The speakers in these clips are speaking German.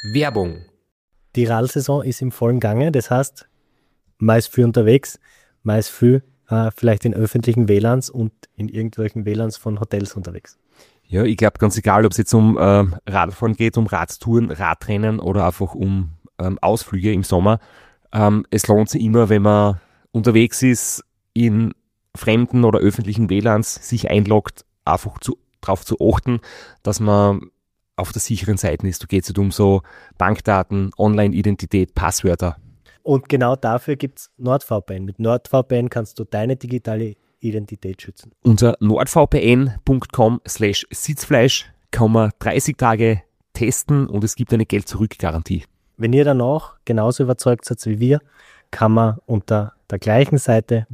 Werbung. Die Radlsaison ist im vollen Gange, das heißt, man ist viel unterwegs, man ist viel vielleicht in öffentlichen WLANs und in irgendwelchen WLANs von Hotels unterwegs. Ja, ich glaube, ganz egal, ob es jetzt um Radfahren geht, um Radtouren, Radrennen oder einfach um Ausflüge im Sommer. Es lohnt sich immer, wenn man unterwegs ist, in fremden oder öffentlichen WLANs sich einloggt, einfach darauf zu achten, dass man auf der sicheren Seite ist. Da geht es nicht um so Bankdaten, Online-Identität, Passwörter. Und genau dafür gibt es NordVPN. Mit NordVPN kannst du deine digitale Identität schützen. Unter nordvpn.com/sitzfleisch kann man 30 Tage testen und es gibt eine Geld-Zurück-Garantie. Wenn ihr danach genauso überzeugt seid wie wir, kann man unter der gleichen Seite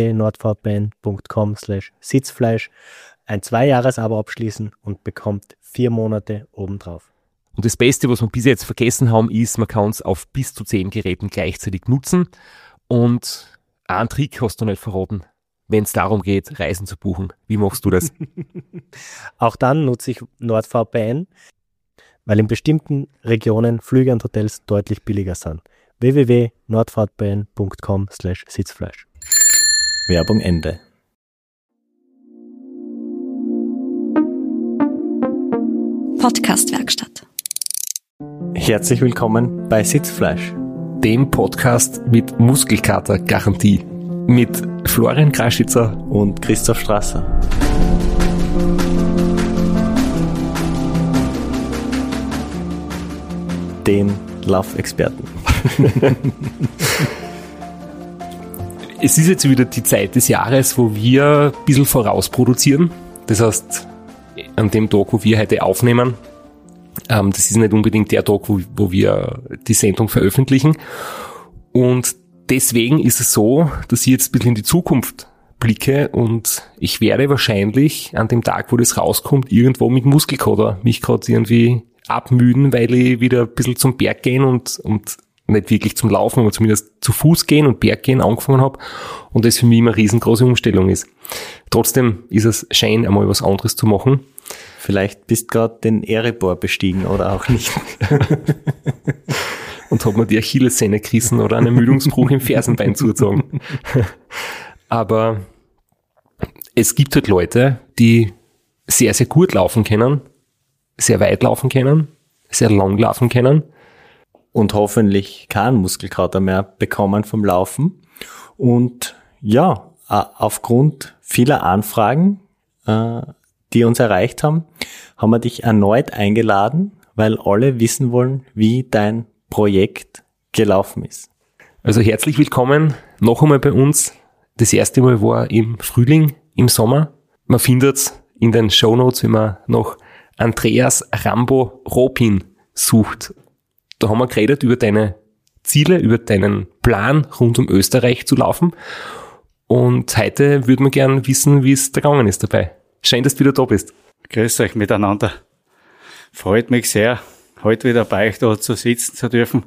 www.nordvpn.com/sitzfleisch ein 2-Jahres-Abo abschließen und bekommt 4 Monate obendrauf. Und das Beste, was wir bis jetzt vergessen haben, ist, man kann es auf bis zu 10 Geräten gleichzeitig nutzen. Und einen Trick hast du nicht verraten, wenn es darum geht, Reisen zu buchen. Wie machst du das? Auch dann nutze ich NordVPN, weil in bestimmten Regionen Flüge und Hotels deutlich billiger sind. www.nordvpn.com/sitzfleisch. Werbung Ende. Podcast-Werkstatt. Herzlich willkommen bei Sitzfleisch, Dem Podcast mit Muskelkater-Garantie. Mit Florian Kraschitzer und Christoph Strasser. Den Laufexperten. Es ist jetzt wieder die Zeit des Jahres, wo wir ein bisschen vorausproduzieren. Das heißt, an dem Tag, wo wir heute aufnehmen, das ist nicht unbedingt der Tag, wo wir die Sendung veröffentlichen. Und deswegen ist es so, dass ich jetzt ein bisschen in die Zukunft blicke und ich werde wahrscheinlich an dem Tag, wo das rauskommt, irgendwo mit Muskelkater mich gerade irgendwie abmüden, weil ich wieder ein bisschen zum Berg gehen und nicht wirklich zum Laufen, aber zumindest zu Fuß gehen und Berggehen angefangen habe und das für mich immer eine riesengroße Umstellung ist. Trotzdem ist es schön, einmal was anderes zu machen. Vielleicht bist gerade den Erebor bestiegen oder auch nicht. Und hat mir die Achillessehne gerissen oder einen Ermüdungsbruch im Fersenbein zugezogen. Aber es gibt halt Leute, die sehr, sehr gut laufen können, sehr weit laufen können, sehr lang laufen können. Und hoffentlich keinen Muskelkater mehr bekommen vom Laufen. Und ja, aufgrund vieler Anfragen, die uns erreicht haben, haben wir dich erneut eingeladen, weil alle wissen wollen, wie dein Projekt gelaufen ist. Also herzlich willkommen noch einmal bei uns. Das erste Mal war im Frühling, im Sommer. Man findet es in den Shownotes, wenn man nach Andreas Rambo Ropin sucht. Da haben wir geredet über deine Ziele, über deinen Plan, rund um Österreich zu laufen. Und heute würden wir gerne wissen, wie es da gegangen ist dabei. Schön, dass du wieder da bist. Grüß euch miteinander. Freut mich sehr, heute wieder bei euch da zu sitzen zu dürfen.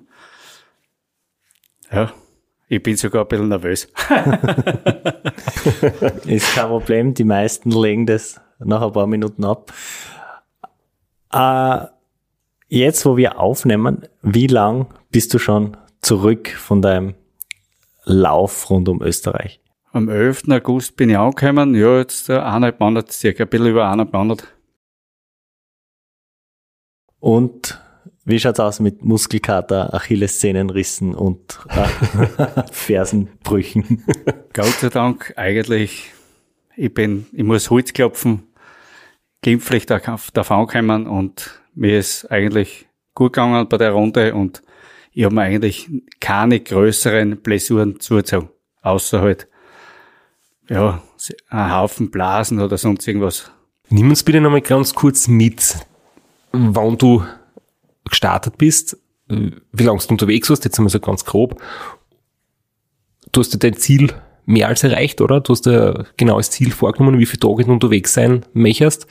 Ja, ich bin sogar ein bisschen nervös. Ist kein Problem, die meisten legen das nach ein paar Minuten ab. Jetzt, wo wir aufnehmen, wie lang bist du schon zurück von deinem Lauf rund um Österreich? Am 11. August bin ich angekommen, ja, jetzt 1,5 Monate, circa ein bisschen über 1,5 Monate. Und wie schaut's aus mit Muskelkater, Achillessehnenrissen und Fersenbrüchen? Gott sei Dank, eigentlich, ich muss Holz klopfen, glimpflich davon kommen und mir ist eigentlich gut gegangen bei der Runde und ich habe mir eigentlich keine größeren Blessuren zugezogen, außer halt, ja, ein Haufen Blasen oder sonst irgendwas. Nimm uns bitte nochmal ganz kurz mit, wann du gestartet bist, wie lange du unterwegs warst, jetzt einmal so ganz grob. Du hast dir dein Ziel mehr als erreicht, oder? Du hast dir genau das Ziel vorgenommen, wie viele Tage du unterwegs sein möchtest.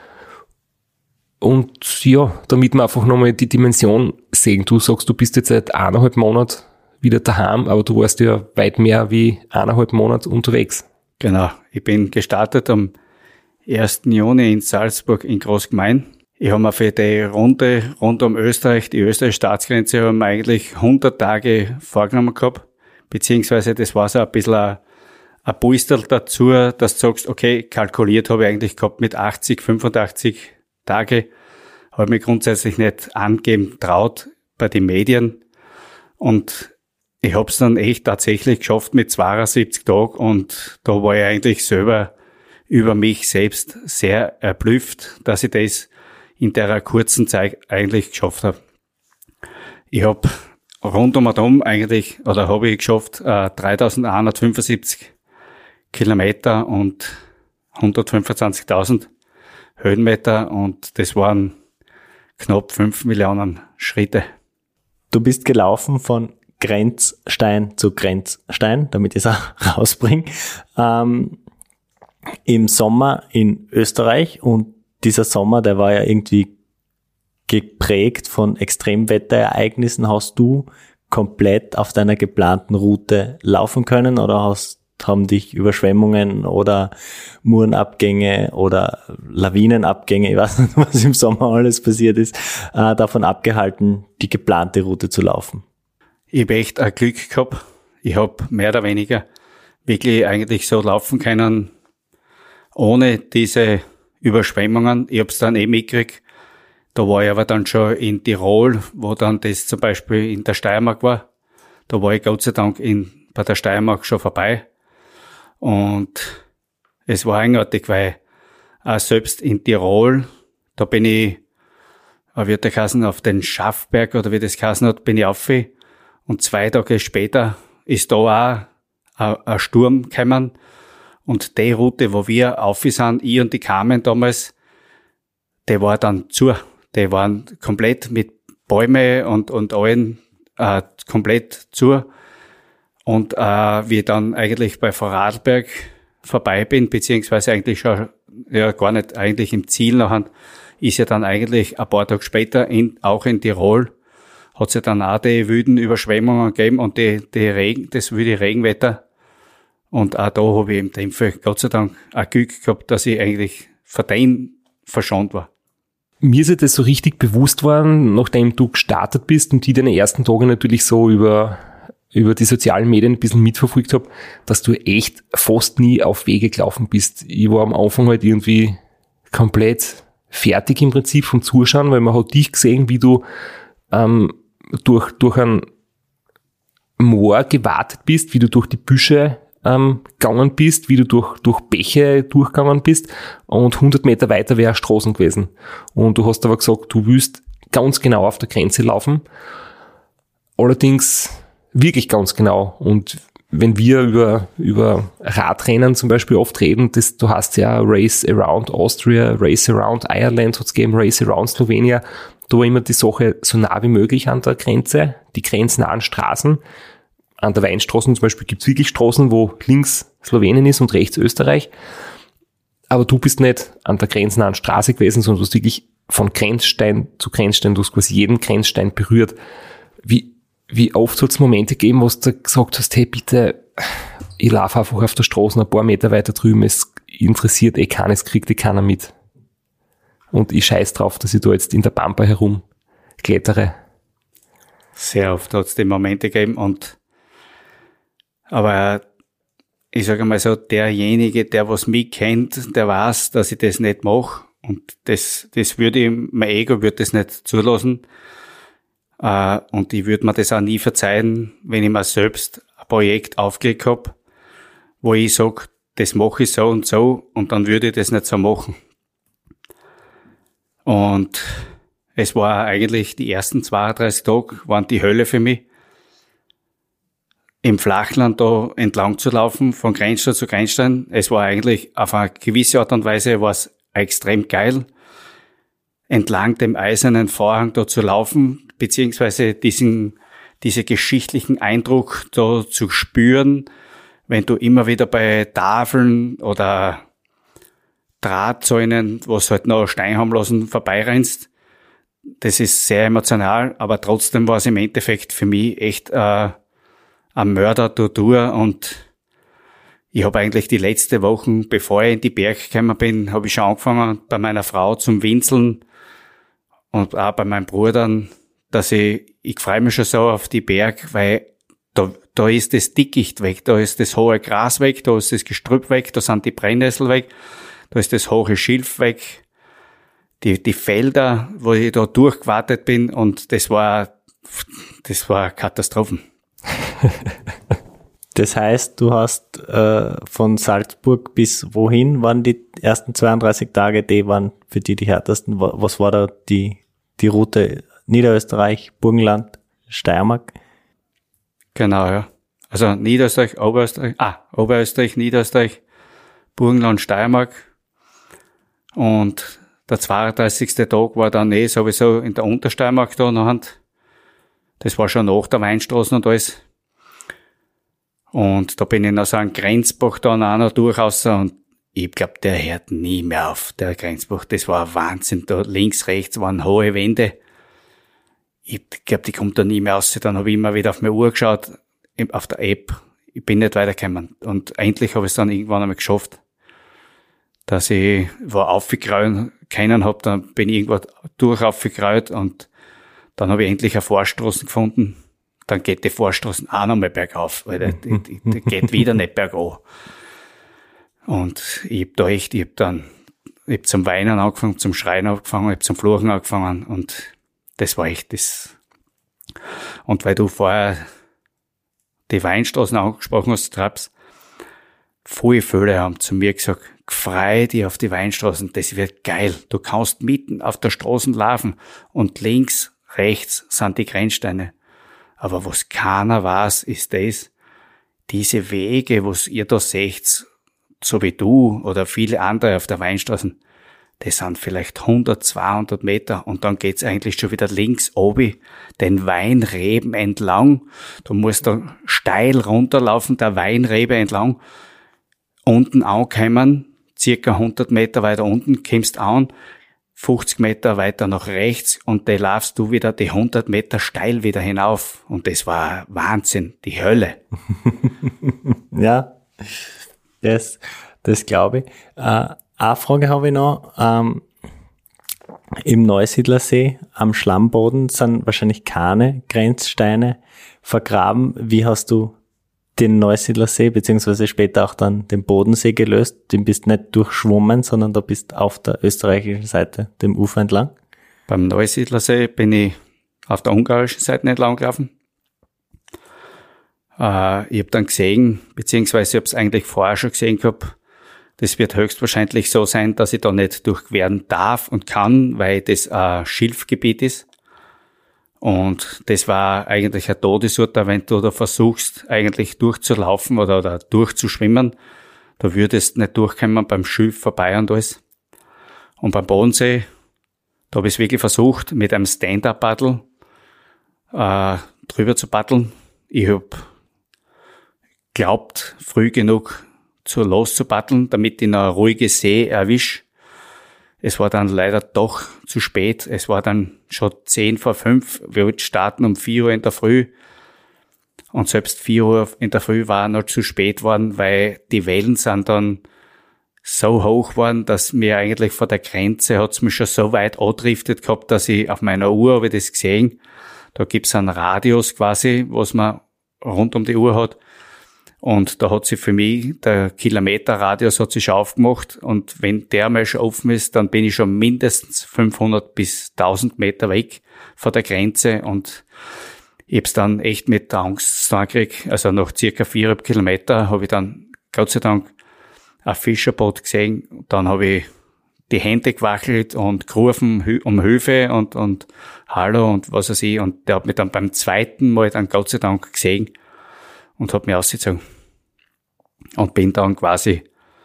Und ja, damit wir einfach nochmal die Dimension sehen. Du sagst, du bist jetzt seit 1,5 Monaten wieder daheim, aber du warst ja weit mehr wie 1,5 Monate unterwegs. Genau, ich bin gestartet am 1. Juni in Salzburg in Großgemein. Ich habe mir für die Runde rund um Österreich, die österreichische Staatsgrenze, haben wir eigentlich 100 Tage vorgenommen gehabt, beziehungsweise das war so ein bisschen ein Pulstel dazu, dass du sagst, okay, kalkuliert habe ich eigentlich gehabt mit 80, 85 Tage, habe mich grundsätzlich nicht angeben traut bei den Medien und ich habe es dann echt tatsächlich geschafft mit 72 Tagen und da war ich eigentlich selber über mich selbst sehr erblüfft, dass ich das in der kurzen Zeit eigentlich geschafft habe. Ich habe rund um und um eigentlich, oder habe ich geschafft, 3175 Kilometer und 125.000 Höhenmeter und das waren knapp 5 Millionen Schritte. Du bist gelaufen von Grenzstein zu Grenzstein, damit ich es auch rausbringe, im Sommer in Österreich und dieser Sommer, der war ja irgendwie geprägt von Extremwetterereignissen. Hast du komplett auf deiner geplanten Route laufen können oder haben dich Überschwemmungen oder Murenabgänge oder Lawinenabgänge, ich weiß nicht, was im Sommer alles passiert ist, davon abgehalten, die geplante Route zu laufen? Ich habe echt ein Glück gehabt. Ich habe mehr oder weniger wirklich eigentlich so laufen können, ohne diese Überschwemmungen. Ich habe es dann mitgekriegt. Da war ich aber dann schon in Tirol, wo dann das zum Beispiel in der Steiermark war. Da war ich Gott sei Dank bei der Steiermark schon vorbei. Und es war eigenartig, weil auch selbst in Tirol, da bin ich, wie hat der geheißen, auf den Schaffberg oder wie das geheißen hat, bin ich auf. Und 2 Tage später ist da auch ein Sturm gekommen. Und die Route, wo wir auf sind, ich und die Carmen damals, die war dann zu. Die waren komplett mit Bäume und allen komplett zu. Und wie ich dann eigentlich bei Vorarlberg vorbei bin, beziehungsweise eigentlich schon, ja gar nicht eigentlich im Ziel nachher, ist ja dann eigentlich ein paar Tage später auch in Tirol, hat es ja dann auch die wilden Überschwemmungen gegeben und das wilde Regenwetter. Und auch da habe ich im Tempel Gott sei Dank ein Glück gehabt, dass ich eigentlich von dem verschont war. Mir ist das so richtig bewusst worden, nachdem du gestartet bist und ich deine ersten Tage natürlich so über die sozialen Medien ein bisschen mitverfolgt habe, dass du echt fast nie auf Wege gelaufen bist. Ich war am Anfang halt irgendwie komplett fertig im Prinzip vom Zuschauen, weil man hat dich gesehen, wie du durch ein Moor gewartet bist, wie du durch die Büsche gegangen bist, wie du durch Bäche durchgegangen bist und 100 Meter weiter wäre Straßen gewesen. Und du hast aber gesagt, du willst ganz genau auf der Grenze laufen. Allerdings wirklich ganz genau. Und wenn wir über Radrennen zum Beispiel oft reden, du hast ja Race Around Austria, Race Around Ireland hat's gegeben, Race Around Slovenia. Da war immer die Sache so nah wie möglich an der Grenze, die grenznahen Straßen. An der Weinstraße zum Beispiel gibt's wirklich Straßen, wo links Slowenien ist und rechts Österreich. Aber du bist nicht an der grenznahen Straße gewesen, sondern du hast wirklich von Grenzstein zu Grenzstein, du hast quasi jeden Grenzstein berührt. Wie oft hat es Momente gegeben, wo du gesagt hast, hey bitte, ich laufe einfach auf der Straße ein paar Meter weiter drüben, es interessiert keines, kriegt keiner mit. Und ich scheiß drauf, dass ich da jetzt in der Pampa herumklettere. Sehr oft hat es die Momente gegeben aber ich sage mal so, derjenige, der was mich kennt, der weiß, dass ich das nicht mache und das mein Ego würde das nicht zulassen und ich würde mir das auch nie verzeihen, wenn ich mir selbst ein Projekt aufgelegt habe, wo ich sage, das mache ich so und dann würde ich das nicht so machen. Und es war eigentlich die ersten 32 Tage waren die Hölle für mich. Im Flachland da entlang zu laufen, von Grenzstein zu Grenzstein. Es war eigentlich auf eine gewisse Art und Weise was extrem geil, entlang dem eisernen Vorhang da zu laufen, beziehungsweise diese geschichtlichen Eindruck da zu spüren, wenn du immer wieder bei Tafeln oder Drahtzäunen, was halt noch Stein haben lassen, vorbeirennst. Das ist sehr emotional, aber trotzdem war es im Endeffekt für mich echt ein Mörder-Tortur und ich habe eigentlich die letzte Wochen, bevor ich in die Berge gekommen bin, habe ich schon angefangen, bei meiner Frau zum Winseln und auch bei meinen Brüdern, dass ich freue mich schon so auf die Berg, weil da ist das Dickicht weg, da ist das hohe Gras weg, da ist das Gestrüpp weg, da sind die Brennnessel weg, da ist das hohe Schilf weg, die Felder, wo ich da durchgewartet bin, und das war Katastrophen. Das heißt, du hast von Salzburg bis wohin waren die ersten 32 Tage, die waren für die härtesten? Was war da die Route? Niederösterreich, Burgenland, Steiermark? Genau, ja. Also Niederösterreich, Oberösterreich, Niederösterreich, Burgenland, Steiermark. Und der 32. Tag war dann sowieso in der Untersteiermark da noch. Das war schon nach der Weinstraße und alles. Und da bin ich noch so einen Grenzbach dann auch noch durchaus, und ich glaube, der hört nie mehr auf, der Grenzbach. Das war ein Wahnsinn. Da links, rechts waren hohe Wände. Ich glaube, die kommt da nie mehr raus. Dann habe ich immer wieder auf meine Uhr geschaut, auf der App. Ich bin nicht weitergekommen. Und endlich habe ich es dann irgendwann einmal geschafft, dass ich wo aufgekreuzt keinen habe. Dann bin ich irgendwo durch aufgekreuzt, und dann habe ich endlich eine Vorstraße gefunden. Dann geht die Vorstraße auch nochmal bergauf, weil die geht wieder nicht bergan. Und ich hab zum Weinen angefangen, zum Schreien angefangen, ich hab zum Fluchen angefangen, und das war echt das. Und weil du vorher die Weinstraßen angesprochen hast, Traps, viele haben zu mir gesagt, freu dich auf die Weinstraßen, das wird geil. Du kannst mitten auf der Straße laufen und links, rechts sind die Grenzsteine. Aber was keiner weiß, ist diese Wege, was ihr da seht, so wie du oder viele andere auf der Weinstraße, das sind vielleicht 100, 200 Meter, und dann geht's eigentlich schon wieder links obi den Weinreben entlang. Du musst da steil runterlaufen, der Weinrebe entlang, unten ankommen, circa 100 Meter weiter unten, kommst an, 50 Meter weiter nach rechts, und da laufst du wieder die 100 Meter steil wieder hinauf. Und das war Wahnsinn, die Hölle. Ja, das glaube ich. Eine Frage habe ich noch. Im Neusiedlersee am Schlammboden sind wahrscheinlich keine Grenzsteine vergraben. Wie hast du den Neusiedlersee beziehungsweise später auch dann den Bodensee gelöst? Den bist nicht durchschwommen, sondern da bist auf der österreichischen Seite, dem Ufer entlang? Beim Neusiedlersee bin ich auf der ungarischen Seite entlang gelaufen. Ich habe dann gesehen, beziehungsweise ich habe es eigentlich vorher schon gesehen gehabt, das wird höchstwahrscheinlich so sein, dass ich da nicht durchqueren darf und kann, weil das ein Schilfgebiet ist. Und das war eigentlich ein Todesurteil, wenn du da versuchst, eigentlich durchzulaufen oder durchzuschwimmen. Da würdest du nicht durchkommen beim Schilf vorbei und alles. Und beim Bodensee, da habe ich es wirklich versucht, mit einem Stand-Up-Paddel drüber zu paddeln. Ich habe glaubt, früh genug loszupaddeln, damit ich noch eine ruhige See erwische. Es war dann leider doch zu spät. Es war dann schon 10:05. Wir wollten starten um 4 Uhr in der Früh. Und selbst 4 Uhr in der Früh war noch zu spät worden, weil die Wellen sind dann so hoch geworden, dass mir eigentlich vor der Grenze hat's mich schon so weit angedriftet gehabt, dass ich auf meiner Uhr habe ich das gesehen. Da gibt's einen Radius quasi, was man rund um die Uhr hat. Und da hat sich für mich, der Kilometerradius hat sich schon aufgemacht. Und wenn der mal schon offen ist, dann bin ich schon mindestens 500 bis 1000 Meter weg von der Grenze. Und ich hab's dann echt mit der Angst gekriegt. Also nach circa 4,5 Kilometer habe ich dann, Gott sei Dank, ein Fischerboot gesehen. Dann habe ich die Hände gewackelt und gerufen um Hilfe und Hallo und was weiß ich. Und der hat mich dann beim zweiten Mal dann Gott sei Dank gesehen und hat mich ausgezogen. Und bin dann quasi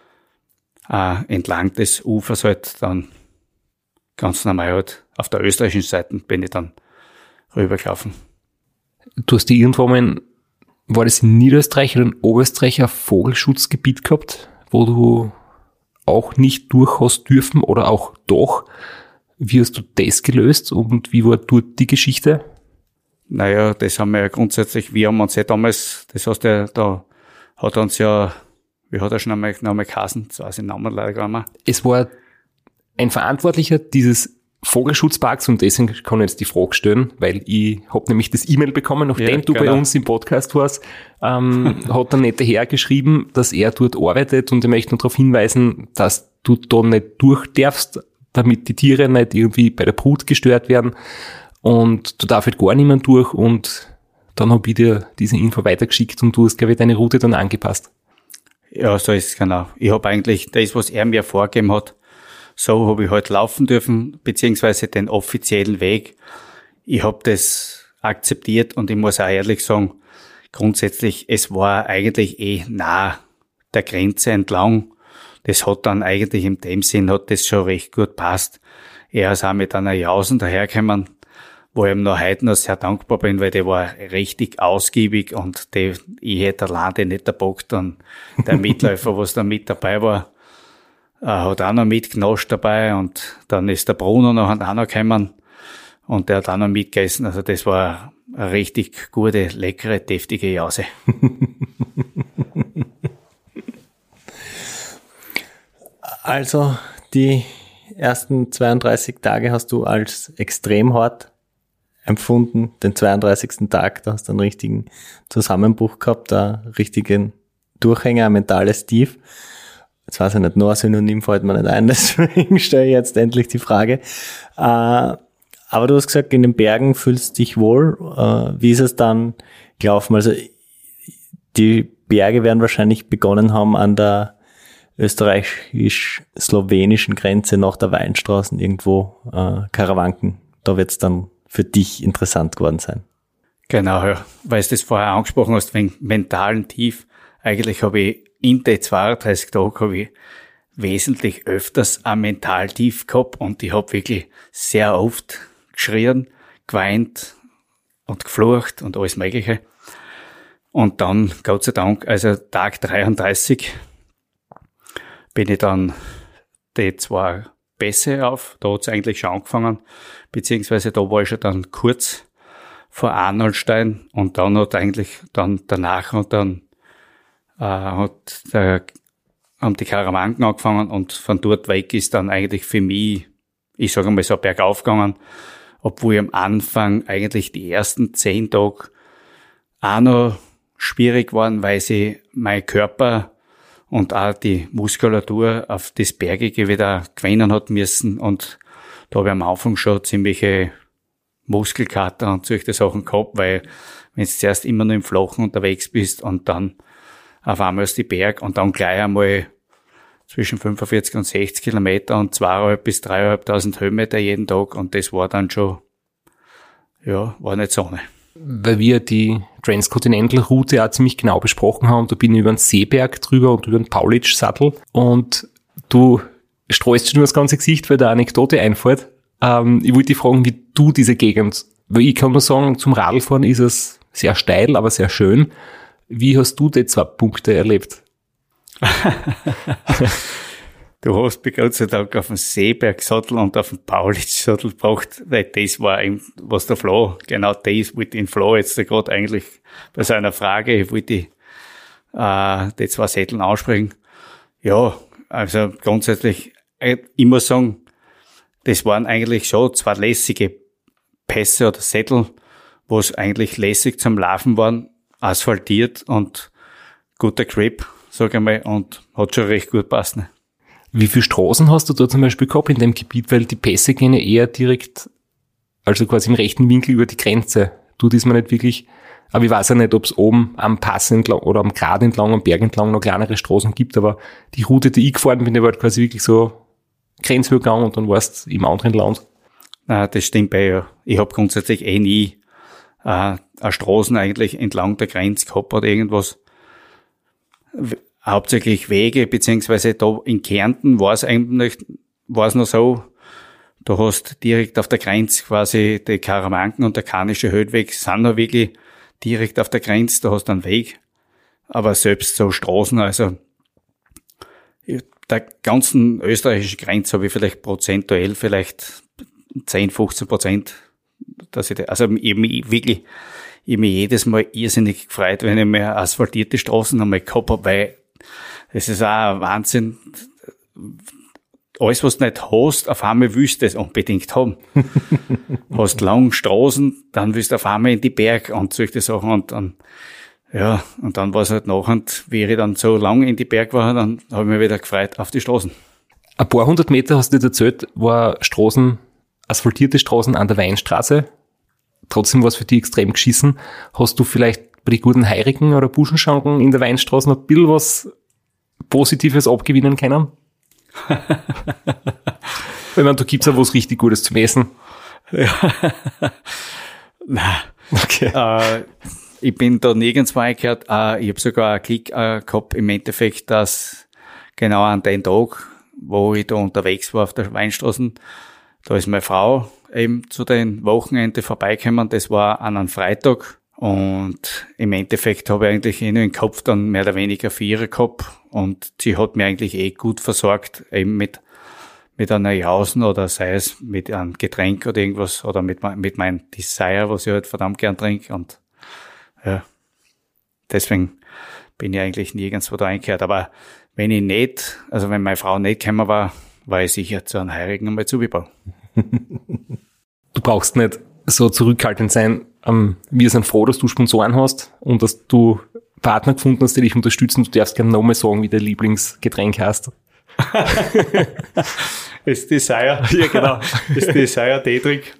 entlang des Ufers halt dann ganz normal halt auf der österreichischen Seite bin ich dann rübergelaufen. Du hast irgendwann mal, war das in Niederösterreich oder in Oberösterreich ein Vogelschutzgebiet gehabt, wo du auch nicht durch hast dürfen oder auch doch? Wie hast du das gelöst und wie war dort die Geschichte? Naja, das haben wir ja grundsätzlich, wir haben uns ja damals, das heißt ja, da hat uns ja, wie hat er schon einmal geheißen, das weiß ich den Namen leider gar nicht mehr. Es war ein Verantwortlicher dieses Vogelschutzparks, und deswegen kann ich jetzt die Frage stellen, weil ich habe nämlich das E-Mail bekommen, nachdem du bei uns im Podcast warst, hat der nette Herr geschrieben, dass er dort arbeitet, und ich möchte nur darauf hinweisen, dass du da nicht durch darfst, damit die Tiere nicht irgendwie bei der Brut gestört werden, und du darfst halt gar niemand durch, und dann habe ich dir diese Info weitergeschickt und du hast, glaube ich, deine Route dann angepasst. Ja, so ist es genau. Ich habe eigentlich das, was er mir vorgegeben hat, so habe ich halt laufen dürfen, beziehungsweise den offiziellen Weg. Ich habe das akzeptiert, und ich muss auch ehrlich sagen, grundsätzlich, es war eigentlich nah der Grenze entlang. Das hat dann eigentlich in dem Sinn, hat das schon recht gut passt. Er ist auch mit einer Jausen dahergekommen, wo ich ihm noch heute noch sehr dankbar bin, weil der war richtig ausgiebig, und ich hätte allein den nicht erbockt. Und der Mitläufer, was da mit dabei war, hat auch noch mitgenascht dabei, und dann ist der Bruno noch gekommen, und der hat auch noch mitgegessen. Also das war eine richtig gute, leckere, deftige Jause. Also die ersten 32 Tage hast du als extrem hart empfunden. Den 32. Tag, da hast du einen richtigen Zusammenbruch gehabt, einen richtigen Durchhänger, ein mentales Tief. Jetzt weiß ich nicht, nur ein Synonym fällt mir nicht ein, deswegen stelle ich jetzt endlich die Frage. Aber du hast gesagt, in den Bergen fühlst du dich wohl. Wie ist es dann gelaufen? Also die Berge werden wahrscheinlich begonnen haben an der österreichisch-slowenischen Grenze nach der Weinstraße irgendwo, Karawanken. Da wird es dann für dich interessant geworden sein. Genau, ja, weil du das vorher angesprochen hast, wegen mentalen Tief. Eigentlich habe ich in den 32 Tagen habe ich wesentlich öfters ein Mentaltief gehabt, und ich habe wirklich sehr oft geschrien, geweint und geflucht und alles Mögliche. Und dann, Gott sei Dank, also Tag 33, bin ich dann die 2 Pässe auf. Da hat es eigentlich schon angefangen, beziehungsweise da war ich schon dann kurz vor Arnoldstein, und dann hat eigentlich dann danach und dann haben die Karawanken angefangen, und von dort weg ist dann eigentlich für mich, ich sage mal so, bergauf gegangen, obwohl am Anfang eigentlich die ersten 10 Tage auch noch schwierig waren, weil sie mein Körper und auch die Muskulatur auf das Bergige wieder gewöhnen hat müssen, und da habe ich am Anfang schon ziemliche Muskelkater und solche Sachen gehabt, weil wenn du zuerst immer nur im Flachen unterwegs bist und dann auf einmal ist die Berg und dann gleich einmal zwischen 45 und 60 Kilometer und 2.500 bis 3.500 Höhenmeter jeden Tag, und das war dann schon, ja, war nicht so ohne. Weil wir die Transcontinental-Route auch ziemlich genau besprochen haben, da bin ich über den Seeberg drüber und über den Paulitsch-Sattel, und du streust schon das ganze Gesicht, weil da Anekdote einfällt. Ich wollte dich fragen, wie du diese Gegend, weil ich kann nur sagen, zum Radlfahren ist es sehr steil, aber sehr schön. Wie hast du die 2 Punkte erlebt? Du hast mich Gott sei Dank auf den Seebergsattel und auf den Paulitsch-Sattel gebracht, weil das war, was der Flo, genau das wollte ich in Flo jetzt gerade eigentlich bei seiner Frage, ich wollte die 2 Sätteln ansprechen. Ja, also grundsätzlich, ich muss sagen, das waren eigentlich schon 2 lässige Pässe oder Sättel, wo es eigentlich lässig zum Laufen waren, asphaltiert und guter Grip, sag ich mal, und hat schon recht gut passt. Ne? Wie viele Straßen hast du da zum Beispiel gehabt in dem Gebiet? Weil die Pässe gehen ja eher direkt, also quasi im rechten Winkel über die Grenze. Tut ist man nicht wirklich, aber ich weiß ja nicht, ob es oben am Pass entlang oder am Grat entlang, am Berg entlang noch kleinere Straßen gibt, aber die Route, die ich gefahren bin, die war halt quasi wirklich so Grenzübergang und dann warst du im anderen Land. Nein, das stimmt ja. Ich habe grundsätzlich nie eine Straßen eigentlich entlang der Grenze gehabt oder irgendwas. Hauptsächlich Wege, beziehungsweise da in Kärnten war es noch so, du hast direkt auf der Grenze quasi die Karawanken und der Karnische Höhenweg sind noch wirklich direkt auf der Grenze, da hast du einen Weg, aber selbst so Straßen, also der ganzen österreichischen Grenze habe ich vielleicht prozentuell vielleicht 10-15%, dass ich also ich mich jedes Mal irrsinnig gefreut, wenn ich mir asphaltierte Straßen einmal gehabt habe, weil das ist auch ein Wahnsinn. alles, was du nicht hast, auf einmal willst du es unbedingt haben. Hast lange Straßen, dann willst du auf einmal in die Berg und solche Sachen und dann war es halt nachher, wie ich dann so lang in die Berg war, dann habe ich mich wieder gefreut auf die Straßen. Ein paar 100 Meter, hast du dir erzählt, war Straßen, asphaltierte Straßen an der Weinstraße. Trotzdem war es für dich extrem geschissen. Hast du vielleicht bei den guten Heirigen oder Buschenschanken in der Weinstraße noch ein bisschen was Positives abgewinnen können? Ich meine, da gibt's ja was richtig Gutes zum Essen. Ja. Nein. Okay. Ich bin da nirgendwo eingehört. Ich habe sogar einen Klick gehabt im Endeffekt, dass genau an den Tag, wo ich da unterwegs war auf der Weinstraße, da ist meine Frau eben zu den Wochenende vorbeigekommen. Das war an einem Freitag. Und im Endeffekt habe ich eigentlich nur den Kopf dann mehr oder weniger für ihre gehabt. Und sie hat mir eigentlich gut versorgt, eben mit einer Jausen oder sei es mit einem Getränk oder irgendwas oder mit meinem Desire, was ich halt verdammt gern trinke. Und ja, deswegen bin ich eigentlich nirgendwo da eingehört. Aber wenn meine Frau nicht gekommen war ich sicher zu einem Heirigen einmal zugebaut. Du brauchst nicht so zurückhaltend sein. Wir sind froh, dass du Sponsoren hast und dass du Partner gefunden hast, die dich unterstützen. Du darfst gerne nochmal sagen, wie dein Lieblingsgetränk heißt. Das Desire. Ja, genau. Das Desire Teetrink.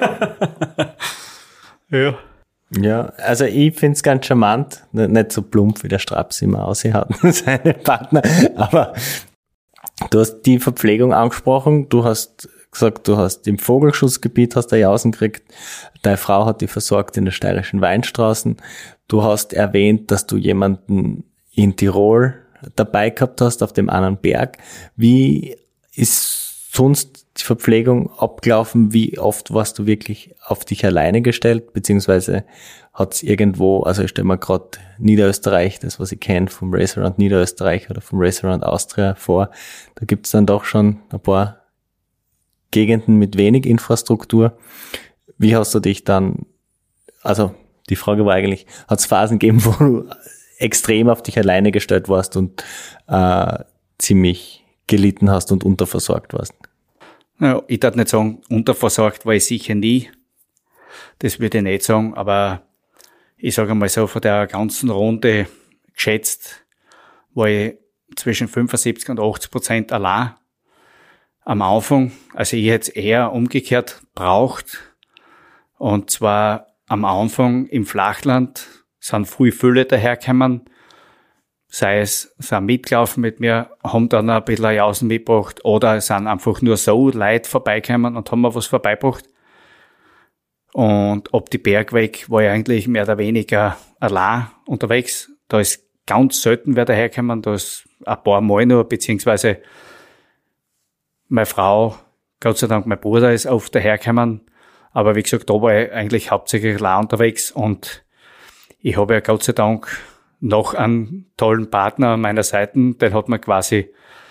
Ja. Ja, also ich find's ganz charmant, nicht so plump wie der Straps immer aussieht, seine Partner, aber du hast die Verpflegung angesprochen, du hast gesagt, du hast im Vogelschutzgebiet hast du Jausen gekriegt, deine Frau hat dich versorgt in der steirischen Weinstraßen, du hast erwähnt, dass du jemanden in Tirol dabei gehabt hast, auf dem anderen Berg. Wie ist sonst die Verpflegung abgelaufen? Wie oft warst du wirklich auf dich alleine gestellt? Beziehungsweise hat es irgendwo, also ich stelle mir gerade Niederösterreich, das was ich kenne vom Restaurant Niederösterreich oder vom Restaurant Austria vor, da gibt es dann doch schon ein paar Gegenden mit wenig Infrastruktur. Wie hast du dich dann, also die Frage war eigentlich, hat es Phasen gegeben, wo du extrem auf dich alleine gestellt warst und ziemlich gelitten hast und unterversorgt warst? Ja, ich darf nicht sagen, unterversorgt war ich sicher nie. Das würde ich nicht sagen, aber ich sage mal so, von der ganzen Runde geschätzt war ich zwischen 75% und 80% allein am Anfang. Also ich hätte es eher umgekehrt braucht. Und zwar am Anfang im Flachland sind früh viele dahergekommen, sei es, sind mitgelaufen mit mir, haben dann ein bisschen Jausen mitgebracht oder sind einfach nur so Leute vorbeigekommen und haben mir was vorbeigebracht. Und ab die Berg weg war ich eigentlich mehr oder weniger allein unterwegs. Da ist ganz selten wer dahergekommen, da ist ein paar Mal nur, beziehungsweise meine Frau, Gott sei Dank, mein Bruder ist oft dahergekommen. Aber wie gesagt, da war ich eigentlich hauptsächlich allein unterwegs und ich habe ja Gott sei Dank noch einen tollen Partner an meiner Seite, den hat mir quasi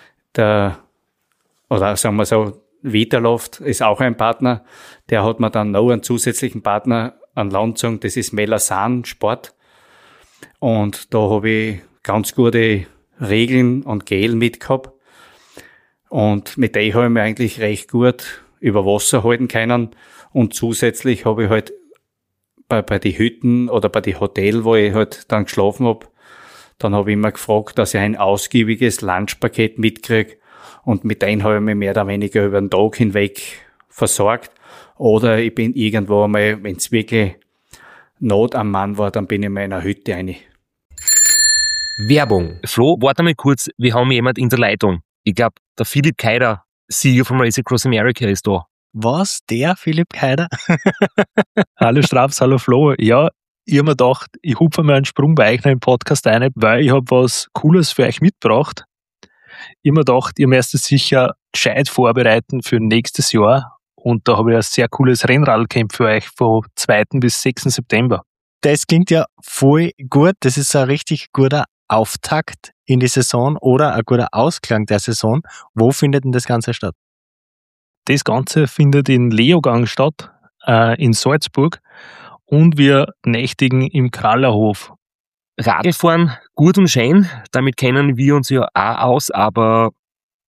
oder sagen wir so, Vitaluft ist auch ein Partner, der hat mir dann noch einen zusätzlichen Partner an Land gezogen, das ist Melasan Sport. Und da habe ich ganz gute Regeln und Gel mitgehabt. Und mit denen habe ich mich eigentlich recht gut über Wasser halten können. Und zusätzlich habe ich halt bei den Hütten oder bei den Hotels, wo ich halt dann geschlafen habe, dann habe ich immer gefragt, dass ich ein ausgiebiges Lunchpaket mitkriege. Und mit denen habe ich mich mehr oder weniger über den Tag hinweg versorgt. Oder ich bin irgendwo einmal, wenn es wirklich Not am Mann war, dann bin ich mal in einer Hütte rein. Werbung. Flo, warte mal kurz, wir haben jemand in der Leitung. Ich glaube, der Philipp Keider, CEO von Race Across America, ist da. Was? Der Philipp Keider? Hallo Straps, hallo Flo. Ja, ich habe mir gedacht, ich hupfe mal einen Sprung bei euch in den Podcast ein, weil ich habe was Cooles für euch mitgebracht. Ich habe mir gedacht, ihr müsst es sicher gescheit vorbereiten für nächstes Jahr. Und da habe ich ein sehr cooles Rennradcamp für euch vom 2. bis 6. September. Das klingt ja voll gut. Das ist ein richtig guter Auftakt in die Saison oder ein guter Ausklang der Saison. Wo findet denn das Ganze statt? Das Ganze findet in Leogang statt, in Salzburg. Und wir nächtigen im Krallerhof. Radlfahren, gut und schön, damit kennen wir uns ja auch aus, aber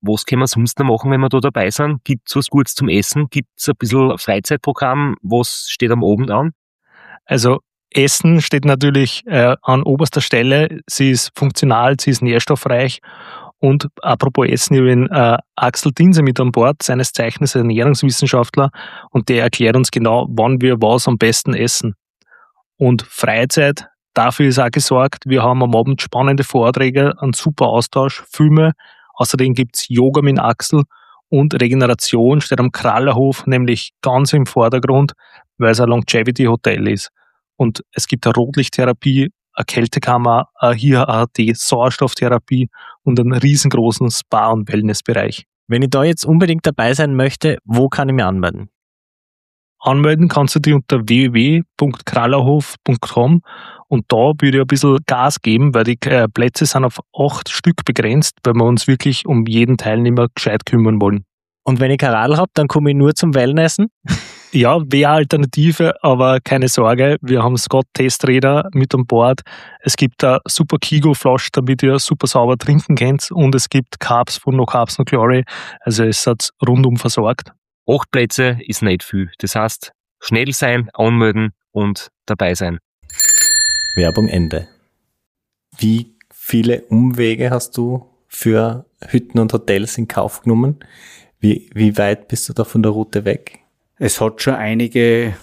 was können wir sonst noch machen, wenn wir da dabei sind? Gibt es was Gutes zum Essen? Gibt es ein bisschen Freizeitprogramm? Was steht am Abend an? Also Essen steht natürlich an oberster Stelle. Sie ist funktional, sie ist nährstoffreich. Und apropos Essen, ich habe Axel Dinse mit an Bord, seines Zeichens Ernährungswissenschaftler, und der erklärt uns genau, wann wir was am besten essen. Und Freizeit, dafür ist auch gesorgt. Wir haben am Abend spannende Vorträge, einen super Austausch, Filme. Außerdem gibt's Yoga mit Axel und Regeneration steht am Krallerhof nämlich ganz im Vordergrund, weil es ein Longevity-Hotel ist. Und es gibt eine Rotlichttherapie, eine Kältekammer, hier auch die Sauerstofftherapie und einen riesengroßen Spa- und Wellnessbereich. Wenn ich da jetzt unbedingt dabei sein möchte, wo kann ich mich anmelden? Anmelden kannst du dich unter www.krallerhof.com und da würde ich ein bisschen Gas geben, weil die Plätze sind auf 8 Stück begrenzt, weil wir uns wirklich um jeden Teilnehmer gescheit kümmern wollen. Und wenn ich kein Radl habe, dann komme ich nur zum Wellnessen? Ja, wäre eine Alternative, aber keine Sorge, wir haben Scott-Testräder mit an Bord. Es gibt eine super Kigo-Flasche, damit ihr super sauber trinken könnt, und es gibt Carbs von No Carbs No Glory, also es hat rundum versorgt. 8 Plätze ist nicht viel. Das heißt, schnell sein, anmelden und dabei sein. Werbung Ende. Wie viele Umwege hast du für Hütten und Hotels in Kauf genommen? Wie weit bist du da von der Route weg? Es hat schon einige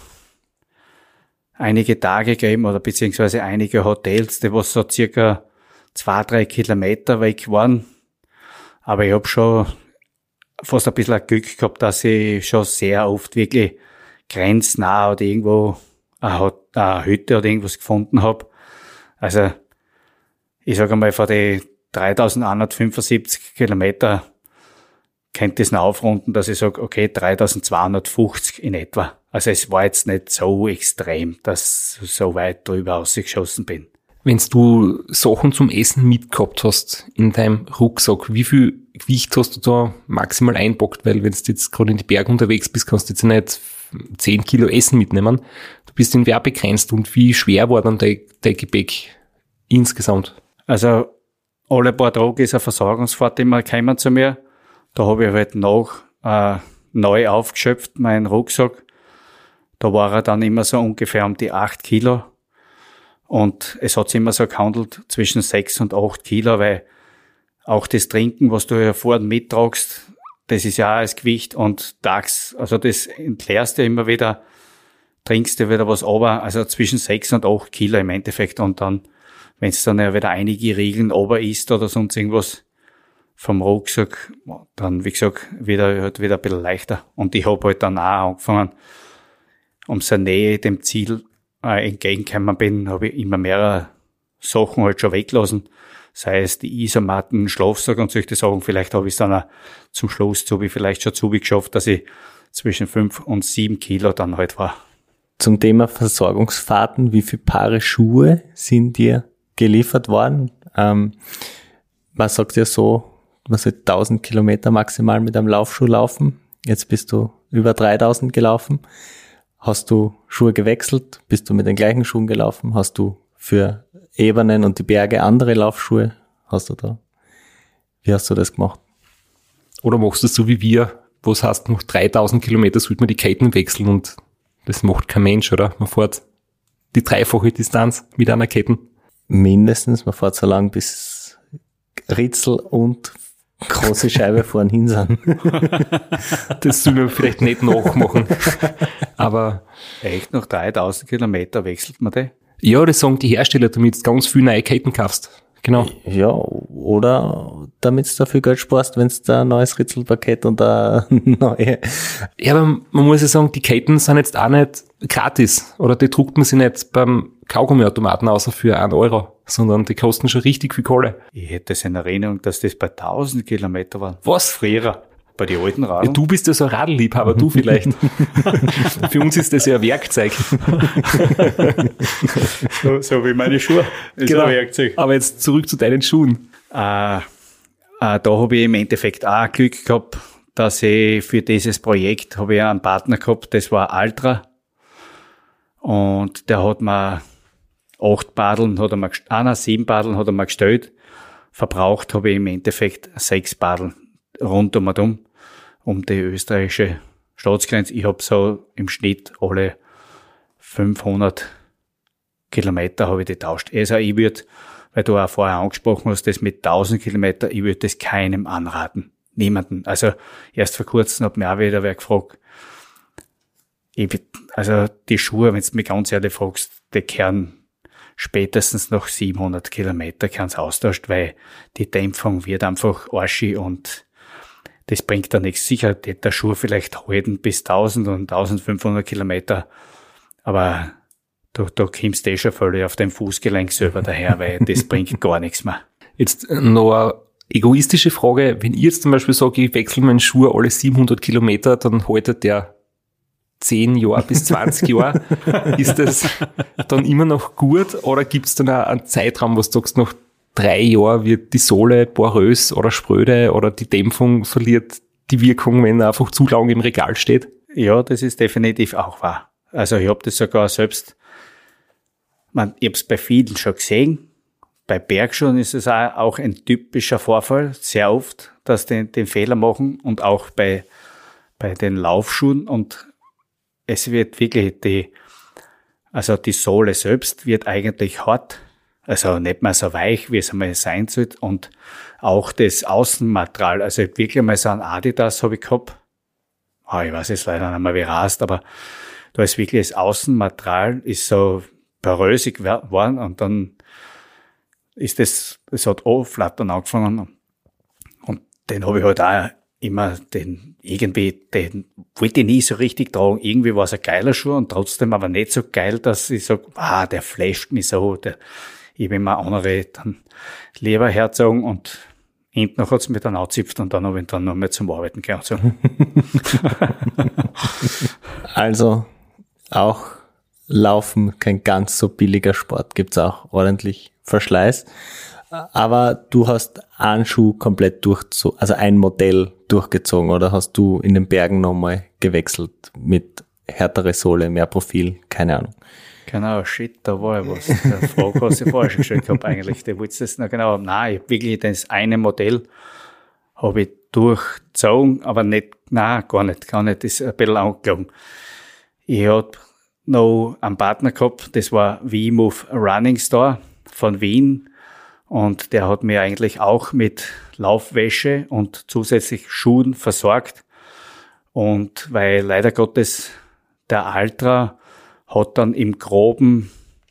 Tage gegeben oder beziehungsweise einige Hotels, die was so circa 2-3 Kilometer weg waren. Aber ich habe schon fast ein bisschen Glück gehabt, dass ich schon sehr oft wirklich grenznah oder irgendwo eine Hütte oder irgendwas gefunden habe. Also ich sage einmal, von den 3175 Kilometer könnte es noch aufrunden, dass ich sage, okay, 3250 in etwa. Also es war jetzt nicht so extrem, dass ich so weit drüber ausgeschossen bin. Wenn du Sachen zum Essen mitgehabt hast in deinem Rucksack, wie viel Gewicht hast du da maximal einpackt? Weil wenn du jetzt gerade in die Berge unterwegs bist, kannst du jetzt nicht 10 Kilo Essen mitnehmen. Du bist in Wer begrenzt, und wie schwer war dann dein Gepäck insgesamt? Also alle paar Tage ist eine Versorgungsfahrt immer gekommen zu mir. Da habe ich halt noch neu aufgeschöpft, meinen Rucksack. Da war er dann immer so ungefähr um die 8 Kilo. Und es hat sich immer so gehandelt zwischen 6 und 8 Kilo, weil auch das Trinken, was du ja vorne mittragst, das ist ja auch das Gewicht, und tags, also das entleerst du immer wieder, trinkst du wieder was runter, also zwischen 6 und 8 Kilo im Endeffekt. Und dann, wenn es dann ja wieder einige Riegeln runter isst oder sonst irgendwas vom Rucksack, dann, wie gesagt, wieder ein bisschen leichter. Und ich habe halt dann auch angefangen, umso näher dem Ziel entgegengekommen bin, habe ich immer mehr Sachen halt schon weggelassen. Sei es die Isomatten, Schlafsack und solche Sachen. Vielleicht habe ich es dann auch zum Schluss vielleicht schon geschafft, dass ich zwischen 5 und 7 Kilo dann halt war. Zum Thema Versorgungsfahrten, wie viele Paare Schuhe sind dir geliefert worden? Man sagt ja so, man soll 1000 Kilometer maximal mit einem Laufschuh laufen. Jetzt bist du über 3000 gelaufen. Hast du Schuhe gewechselt? Bist du mit den gleichen Schuhen gelaufen? Hast du für Ebenen und die Berge andere Laufschuhe? Wie hast du das gemacht? Oder machst du es so wie wir, wo es heißt, noch 3000 Kilometer sollte man die Ketten wechseln, und das macht kein Mensch, oder? Man fährt die 3-fache Distanz mit einer Kette. Mindestens, man fährt so lang, bis Ritzel und große Scheibe vorn hin sind. Das soll man vielleicht nicht nachmachen. Aber Echt, nach 3000 Kilometer wechselt man die? ja, das sagen die Hersteller, damit du ganz viele neue Ketten kaufst. Genau. Ja, oder damit du dafür Geld sparst, wenn du ein neues Ritzelpaket und eine neue... Ja, aber man muss ja sagen, die Ketten sind jetzt auch nicht gratis. Oder die druckt man sich nicht beim Kaugummiautomaten außer für 1 Euro, sondern die kosten schon richtig viel Kohle. Ich hätte es in Erinnerung, dass das bei 1000 Kilometer waren. Was? Früher. Bei den alten Ja, Radeln. du bist ja so ein Radlliebhaber, du vielleicht. Für uns ist das ja ein Werkzeug. So wie meine Schuhe. Das ist ein Werkzeug. Aber jetzt zurück zu deinen Schuhen. Da habe ich im Endeffekt auch Glück gehabt, dass ich für dieses Projekt habe ich einen Partner gehabt, das war Altra. Und der hat mir 7 Padeln hat er mir gestellt. Verbraucht habe ich im Endeffekt 6 Padeln. rundum um die österreichische Staatsgrenze. Ich habe so im Schnitt alle 500 Kilometer habe ich die tauscht. Also ich würde, weil du auch vorher angesprochen hast, das mit 1000 Kilometer, ich würde das keinem anraten. Niemanden. Also erst vor kurzem hat mich auch wieder wer gefragt. Also die Schuhe, wenn du mich ganz ehrlich fragst, die kehren spätestens nach 700 Kilometer kann's austauscht, weil die Dämpfung wird einfach arschig und das bringt da nichts. Sicher, der Schuh vielleicht halten bis 1000 und 1500 Kilometer, aber da kommst du schon völlig auf dein Fußgelenk selber daher, weil das bringt gar nichts mehr. Jetzt noch eine egoistische Frage. Wenn ich jetzt zum Beispiel sage, ich wechsle meinen Schuh alle 700 Kilometer, dann haltet der 10 Jahre bis 20 Jahre. Ist das dann immer noch gut oder gibt es dann auch einen Zeitraum, wo du sagst, nach 3 Jahren wird die Sohle porös oder spröde oder die Dämpfung verliert die Wirkung, wenn er einfach zu lange im Regal steht? Ja, das ist definitiv auch wahr. Also ich habe das sogar selbst, ich habe es bei vielen schon gesehen. Bei Bergschuhen ist es auch ein typischer Vorfall, sehr oft, dass die den Fehler machen und auch bei den Laufschuhen und es wird wirklich die Sohle selbst wird eigentlich hart, also nicht mehr so weich, wie es einmal sein sollte und auch das Außenmaterial, also wirklich mal so ein Adidas habe ich gehabt, ich weiß jetzt leider nicht mehr wie rast, aber da ist wirklich das Außenmaterial ist so porösig geworden und dann ist es hat flattern angefangen und den habe ich halt auch immer den wollte ich nie so richtig tragen. Irgendwie war es ein geiler Schuh und trotzdem aber nicht so geil, dass ich sage, der flasht mich so. Ich will mir andere dann lieber herzogen und hinten noch hat's mir dann angezipft und dann habe ich dann noch mal zum Arbeiten gehabt. So. Also auch Laufen, kein ganz so billiger Sport, gibt's auch ordentlich Verschleiß. Aber du hast einen Schuh komplett also ein Modell durchgezogen oder hast du in den Bergen nochmal gewechselt mit härtere Sohle, mehr Profil, keine Ahnung. Genau, shit, da war ja was. Der Frage hast du vorher schon gestellt gehabt eigentlich. Du wolltest das noch genau haben. Nein, ich hab wirklich das eine Modell habe ich durchgezogen, aber nicht, nein, gar nicht, das ist ein bisschen angelogen. Ich hab noch einen Partner gehabt, das war V-Move Running Store von Wien. Und der hat mir eigentlich auch mit Laufwäsche und zusätzlich Schuhen versorgt. Und weil leider Gottes der Ultra hat dann im groben,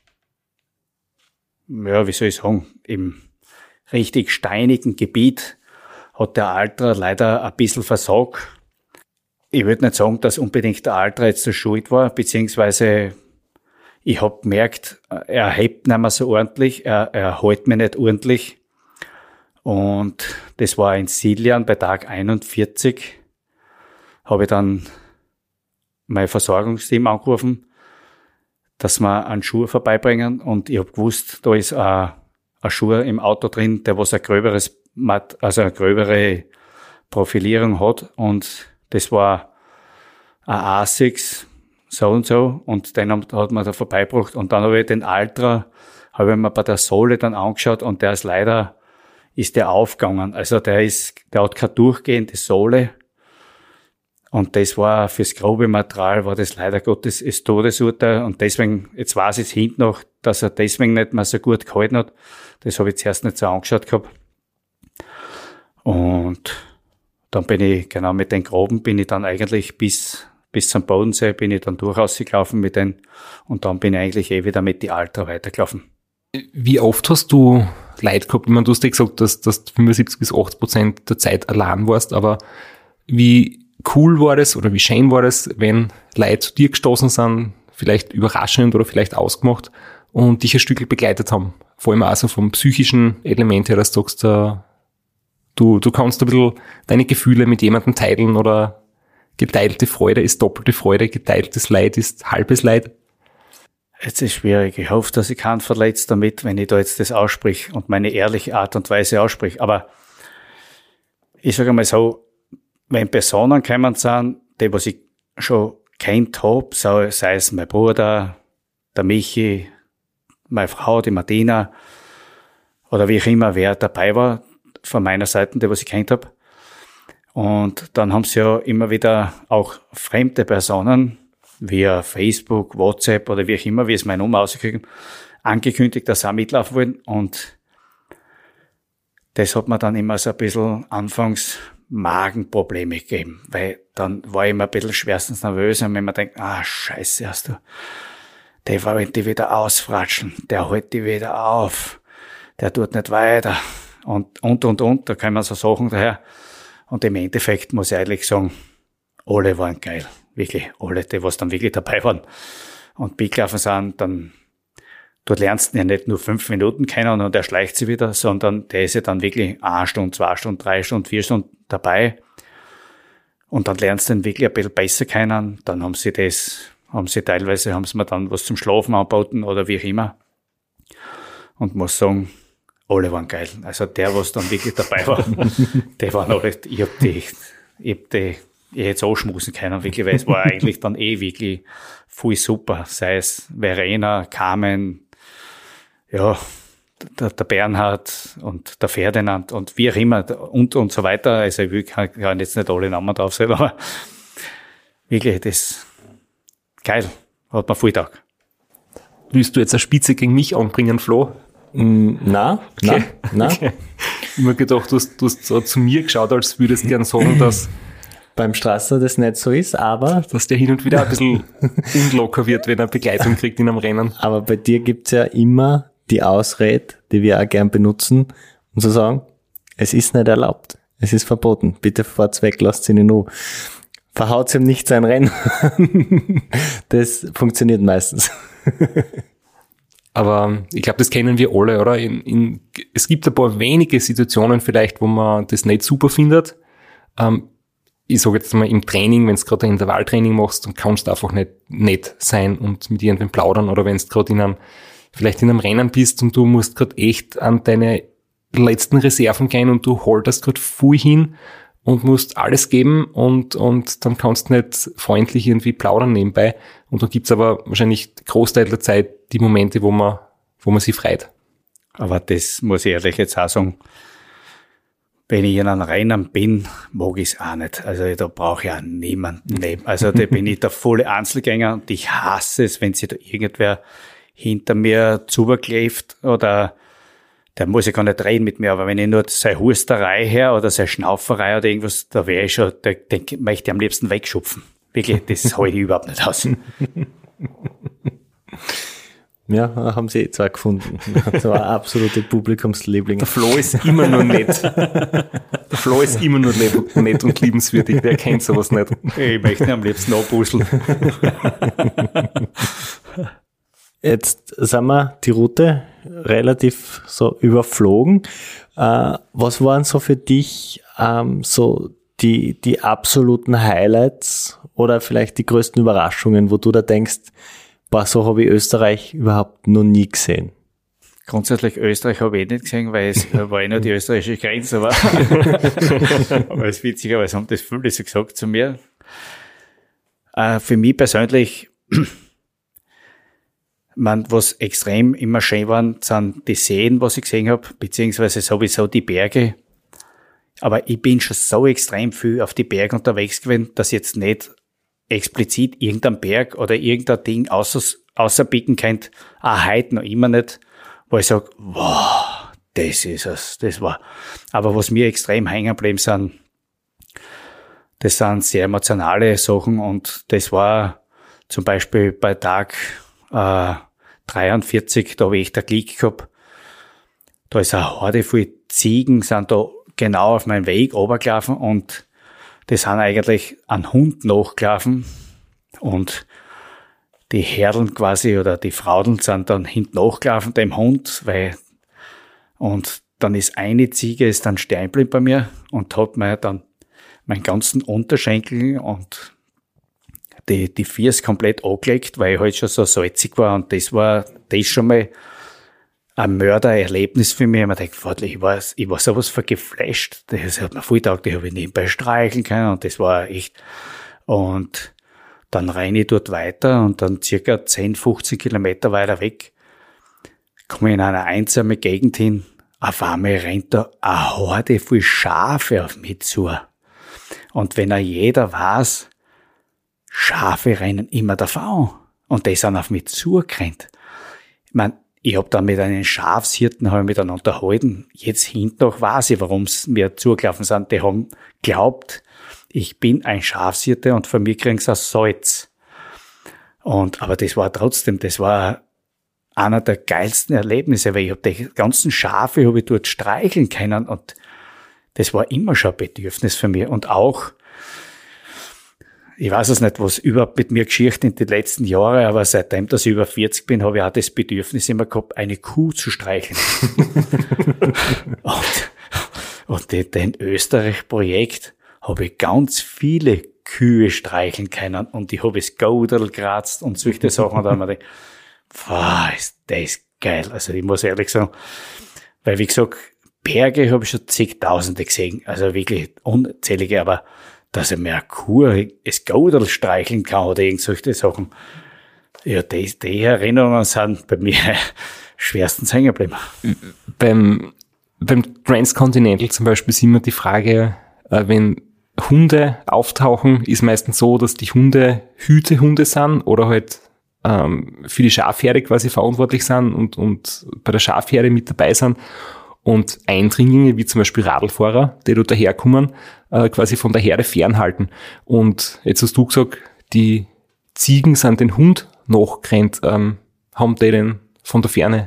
wie soll ich sagen, im richtig steinigen Gebiet hat der Ultra leider ein bisschen versagt. Ich würde nicht sagen, dass unbedingt der Ultra jetzt so schuld war, beziehungsweise ich hab gemerkt, er hebt nicht mehr so ordentlich, er hält mich nicht ordentlich. Und das war in Siljan bei Tag 41. Habe ich dann mein Versorgungsteam angerufen, dass wir einen Schuh vorbeibringen. Und ich hab gewusst, da ist ein Schuh im Auto drin, der was eine gröbere Profilierung hat. Und das war ein Asics, so und so, und den hat man da vorbeigebracht und dann habe ich den Ultra, habe ich mir bei der Sohle dann angeschaut und der ist der aufgegangen, also der hat keine durchgehende Sohle und das war fürs grobe Material, war das leider Gottes das Todesurteil und deswegen, jetzt weiß ich es hinten noch, dass er deswegen nicht mehr so gut gehalten hat, das habe ich zuerst nicht so angeschaut gehabt und dann bin ich, genau mit den groben bin ich dann eigentlich bis zum Bodensee bin ich dann durchaus gelaufen mit denen und dann bin ich eigentlich wieder mit die Ultra weitergelaufen. Wie oft hast du Leid gehabt? Ich meine, du hast ja gesagt, dass du 75-80% der Zeit allein warst, aber wie cool war das oder wie schön war das, wenn Leute zu dir gestoßen sind, vielleicht überraschend oder vielleicht ausgemacht und dich ein Stück begleitet haben? Vor allem auch so vom psychischen Element her, dass du sagst, du kannst ein bisschen deine Gefühle mit jemandem teilen oder geteilte Freude ist doppelte Freude, geteiltes Leid ist halbes Leid. Jetzt ist schwierig. Ich hoffe, dass ich keinen verletzt damit, wenn ich da jetzt das aussprich und meine ehrliche Art und Weise aussprich. Aber ich sage mal so, wenn Personen kommen sind, die, was ich schon kennt habe, sei es mein Bruder, der Michi, meine Frau, die Martina, oder wie auch immer, wer dabei war, von meiner Seite, die, was ich kennt habe, Und dann haben sie ja immer wieder auch fremde Personen via Facebook, WhatsApp oder wie auch immer, wie es meine Nummer ausgekriegt, angekündigt, dass sie auch mitlaufen wollen. Und das hat mir dann immer so ein bisschen anfangs Magenprobleme gegeben, weil dann war ich immer ein bisschen schwerstens nervös und wenn man denkt, scheiße, hast du, der wollte die wieder ausfratschen, der holt die wieder auf, der tut nicht weiter und, da kommen so Sachen daher. Und im Endeffekt muss ich eigentlich sagen, alle waren geil, wirklich, alle, die was dann wirklich dabei waren und mitgelaufen sind, dann dort lernst du ja nicht nur 5 Minuten kennen und der schleicht sie wieder, sondern der ist ja dann wirklich 1 Stunde, 2 Stunden, 3 Stunden, 4 Stunden dabei. Und dann lernst du ihn wirklich ein bisschen besser kennen. Dann haben sie mir dann was zum Schlafen angeboten oder wie auch immer. Und muss sagen, alle waren geil. Also der, was dann wirklich dabei war, der war noch nicht, ich hätte es anschmusen können, wirklich, weil es war eigentlich dann wirklich voll super. Sei es Verena, Carmen, ja, der Bernhard und der Ferdinand und wie auch immer und so weiter. Also ich kann jetzt nicht alle Namen drauf sagen, aber wirklich, das geil. Hat mir voll Tag. Willst du jetzt eine Spitze gegen mich anbringen, Flo? Nein. Okay. Ich habe mir gedacht, du hast so zu mir geschaut, als würdest du gern sagen, dass beim Strasser das nicht so ist, aber dass der hin und wieder ein bisschen unlocker wird, wenn er Begleitung kriegt in einem Rennen. Aber bei dir gibt's ja immer die Ausrede, die wir auch gern benutzen, um zu sagen, es ist nicht erlaubt, es ist verboten, bitte fahrt's weg, lasst ihn in Ruhe. Verhaut's ihm nicht sein Rennen. Das funktioniert meistens. Aber ich glaube, das kennen wir alle, oder? Es gibt ein paar wenige Situationen vielleicht, wo man das nicht super findet. Ich sage jetzt mal im Training, wenn du gerade ein Intervalltraining machst, dann kannst du einfach nicht nett sein und mit irgendwem plaudern. Oder wenn du gerade vielleicht in einem Rennen bist und du musst gerade echt an deine letzten Reserven gehen und du holst gerade voll hin und musst alles geben und dann kannst du nicht freundlich irgendwie plaudern nebenbei. Und dann gibt's aber wahrscheinlich Großteil der Zeit die Momente, wo man sich freut. Aber das muss ich ehrlich jetzt auch sagen, wenn ich in einem Rennen bin, mag ich es auch nicht. Also da brauche ich auch niemanden neben. Also da bin ich der volle Einzelgänger und ich hasse es, wenn sich da irgendwer hinter mir zubeklebt oder der muss ja gar nicht reden mit mir, aber wenn ich nur seine Husterei her oder seine Schnauferei oder irgendwas, da wäre ich schon, da möchte ich am liebsten wegschupfen. Wirklich, das halte ich überhaupt nicht aus. Ja, haben sie zwei gefunden. Das war absolute Publikumsliebling. Der Flo ist immer nur nett. Der Flo ist immer nur nett und liebenswürdig. Wer kennt sowas nicht? Ich möchte ihn am liebsten abbusseln. Jetzt sind wir die Route relativ so überflogen. Was waren so für dich so die absoluten Highlights oder vielleicht die größten Überraschungen, wo du da denkst, so habe ich Österreich überhaupt noch nie gesehen? Grundsätzlich Österreich habe ich nicht gesehen, weil es war nur die österreichische Grenze, aber es ist witzigerweise haben das viele so gesagt zu mir. Für mich persönlich, was extrem immer schön waren, sind die Seen, was ich gesehen habe, beziehungsweise sowieso die Berge. Aber ich bin schon so extrem viel auf die Berge unterwegs gewesen, dass ich jetzt nicht explizit irgendein Berg oder irgendein Ding außerbieten könnt, heute noch immer nicht, wo ich sage, wow, das ist es, das war. Aber was mir extrem hängen geblieben sind, das sind sehr emotionale Sachen und das war zum Beispiel bei Tag 43, da habe ich echt ein Glück gehabt. Da ist eine Horde voll Ziegen, sind da genau auf meinen Weg runtergelaufen und die sind eigentlich an Hund nachgelaufen und die Herren quasi oder die Frauen sind dann hinten nachgelaufen, dem Hund, und dann ist eine Ziege ist dann stehen geblieben bei mir und hat mir dann meinen ganzen Unterschenkel und die Fiers komplett angelegt, weil ich halt schon so salzig war und das schon mal ein Mördererlebnis für mich. Ich habe mir gedacht, ich war sowas von geflasht. Das hat mir voll getaugt, die habe ich nebenbei streicheln können und das war echt. Und dann rein ich dort weiter und dann circa 10, 15 Kilometer weiter weg komme ich in eine einsame Gegend hin. Auf einmal rennt da eine Horde voll Schafe auf mich zu. Und wenn jeder weiß, Schafe rennen immer davon und die sind auf mich zugerannt. Ich hab dann mit einem Schafshirten miteinander unterhalten. Jetzt hinten weiß ich, warum sie mir zugelaufen sind. Die haben geglaubt, ich bin ein Schafshirte und von mir kriegen sie Salz. Aber das war einer der geilsten Erlebnisse, weil ich hab die ganzen Schafe ich dort streicheln können und das war immer schon ein Bedürfnis für mich. Und auch, ich weiß es nicht, was überhaupt mit mir geschieht in den letzten Jahren, aber seitdem, dass ich über 40 bin, habe ich auch das Bedürfnis immer gehabt, eine Kuh zu streicheln. und den Österreich-Projekt habe ich ganz viele Kühe streicheln können und ich habe es Gaudel gekratzt und solche Sachen. Und dann habe ich gedacht, wow, ist das geil. Also ich muss ehrlich sagen, weil wie gesagt, Berge habe ich schon zigtausende gesehen, also wirklich unzählige, aber dass ich mir eine Kuh das Gaudel streicheln kann oder irgend solche Sachen. Ja, die Erinnerungen sind bei mir schwerstens hängen geblieben. Beim Transcontinental zum Beispiel ist immer die Frage, wenn Hunde auftauchen, ist meistens so, dass die Hunde Hütehunde sind oder halt für die Schafherde quasi verantwortlich sind und bei der Schafherde mit dabei sind. Und Eindringlinge, wie zum Beispiel Radlfahrer, die dort daherkommen, quasi von der Herde fernhalten. Und jetzt hast du gesagt, die Ziegen sind den Hund nachgerannt. Haben die den von der Ferne,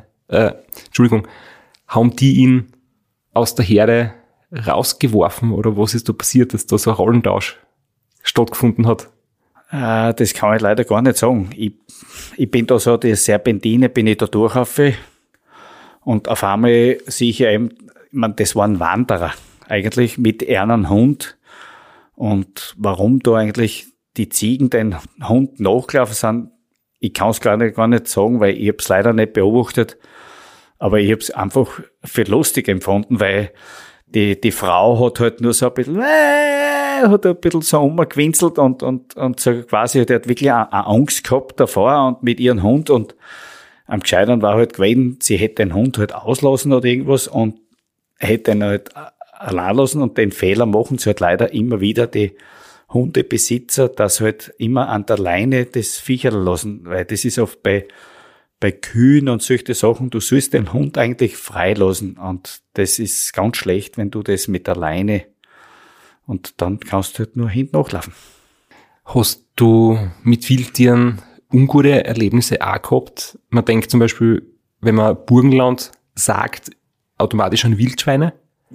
haben die ihn aus der Herde rausgeworfen oder was ist da passiert, dass da so ein Rollentausch stattgefunden hat? Das kann ich leider gar nicht sagen. Ich bin da so, die Serpentine bin ich da durch und auf einmal sehe ich eben, das waren Wanderer eigentlich mit einem Hund. Und warum da eigentlich die Ziegen den Hund nachgelaufen sind, ich kann es gar nicht sagen, weil ich habe es leider nicht beobachtet. Aber ich habe es einfach für lustig empfunden, weil die Frau hat halt nur so ein bisschen so umgewinselt und so quasi, die hat wirklich eine Angst gehabt davor und mit ihrem Hund und am Gescheitern war halt gewesen, sie hätte den Hund halt auslassen oder irgendwas und hätte ihn halt allein lassen und den Fehler machen sie halt leider immer wieder die Hundebesitzer, dass halt immer an der Leine das Viecherl lassen, weil das ist oft bei Kühen und solche Sachen, du sollst den Hund eigentlich freilassen und das ist ganz schlecht, wenn du das mit der Leine und dann kannst du halt nur hinten nachlaufen. Hast du mit Wildtieren ungute Erlebnisse auch gehabt? Man denkt zum Beispiel, wenn man Burgenland sagt, automatisch an Wildschweine.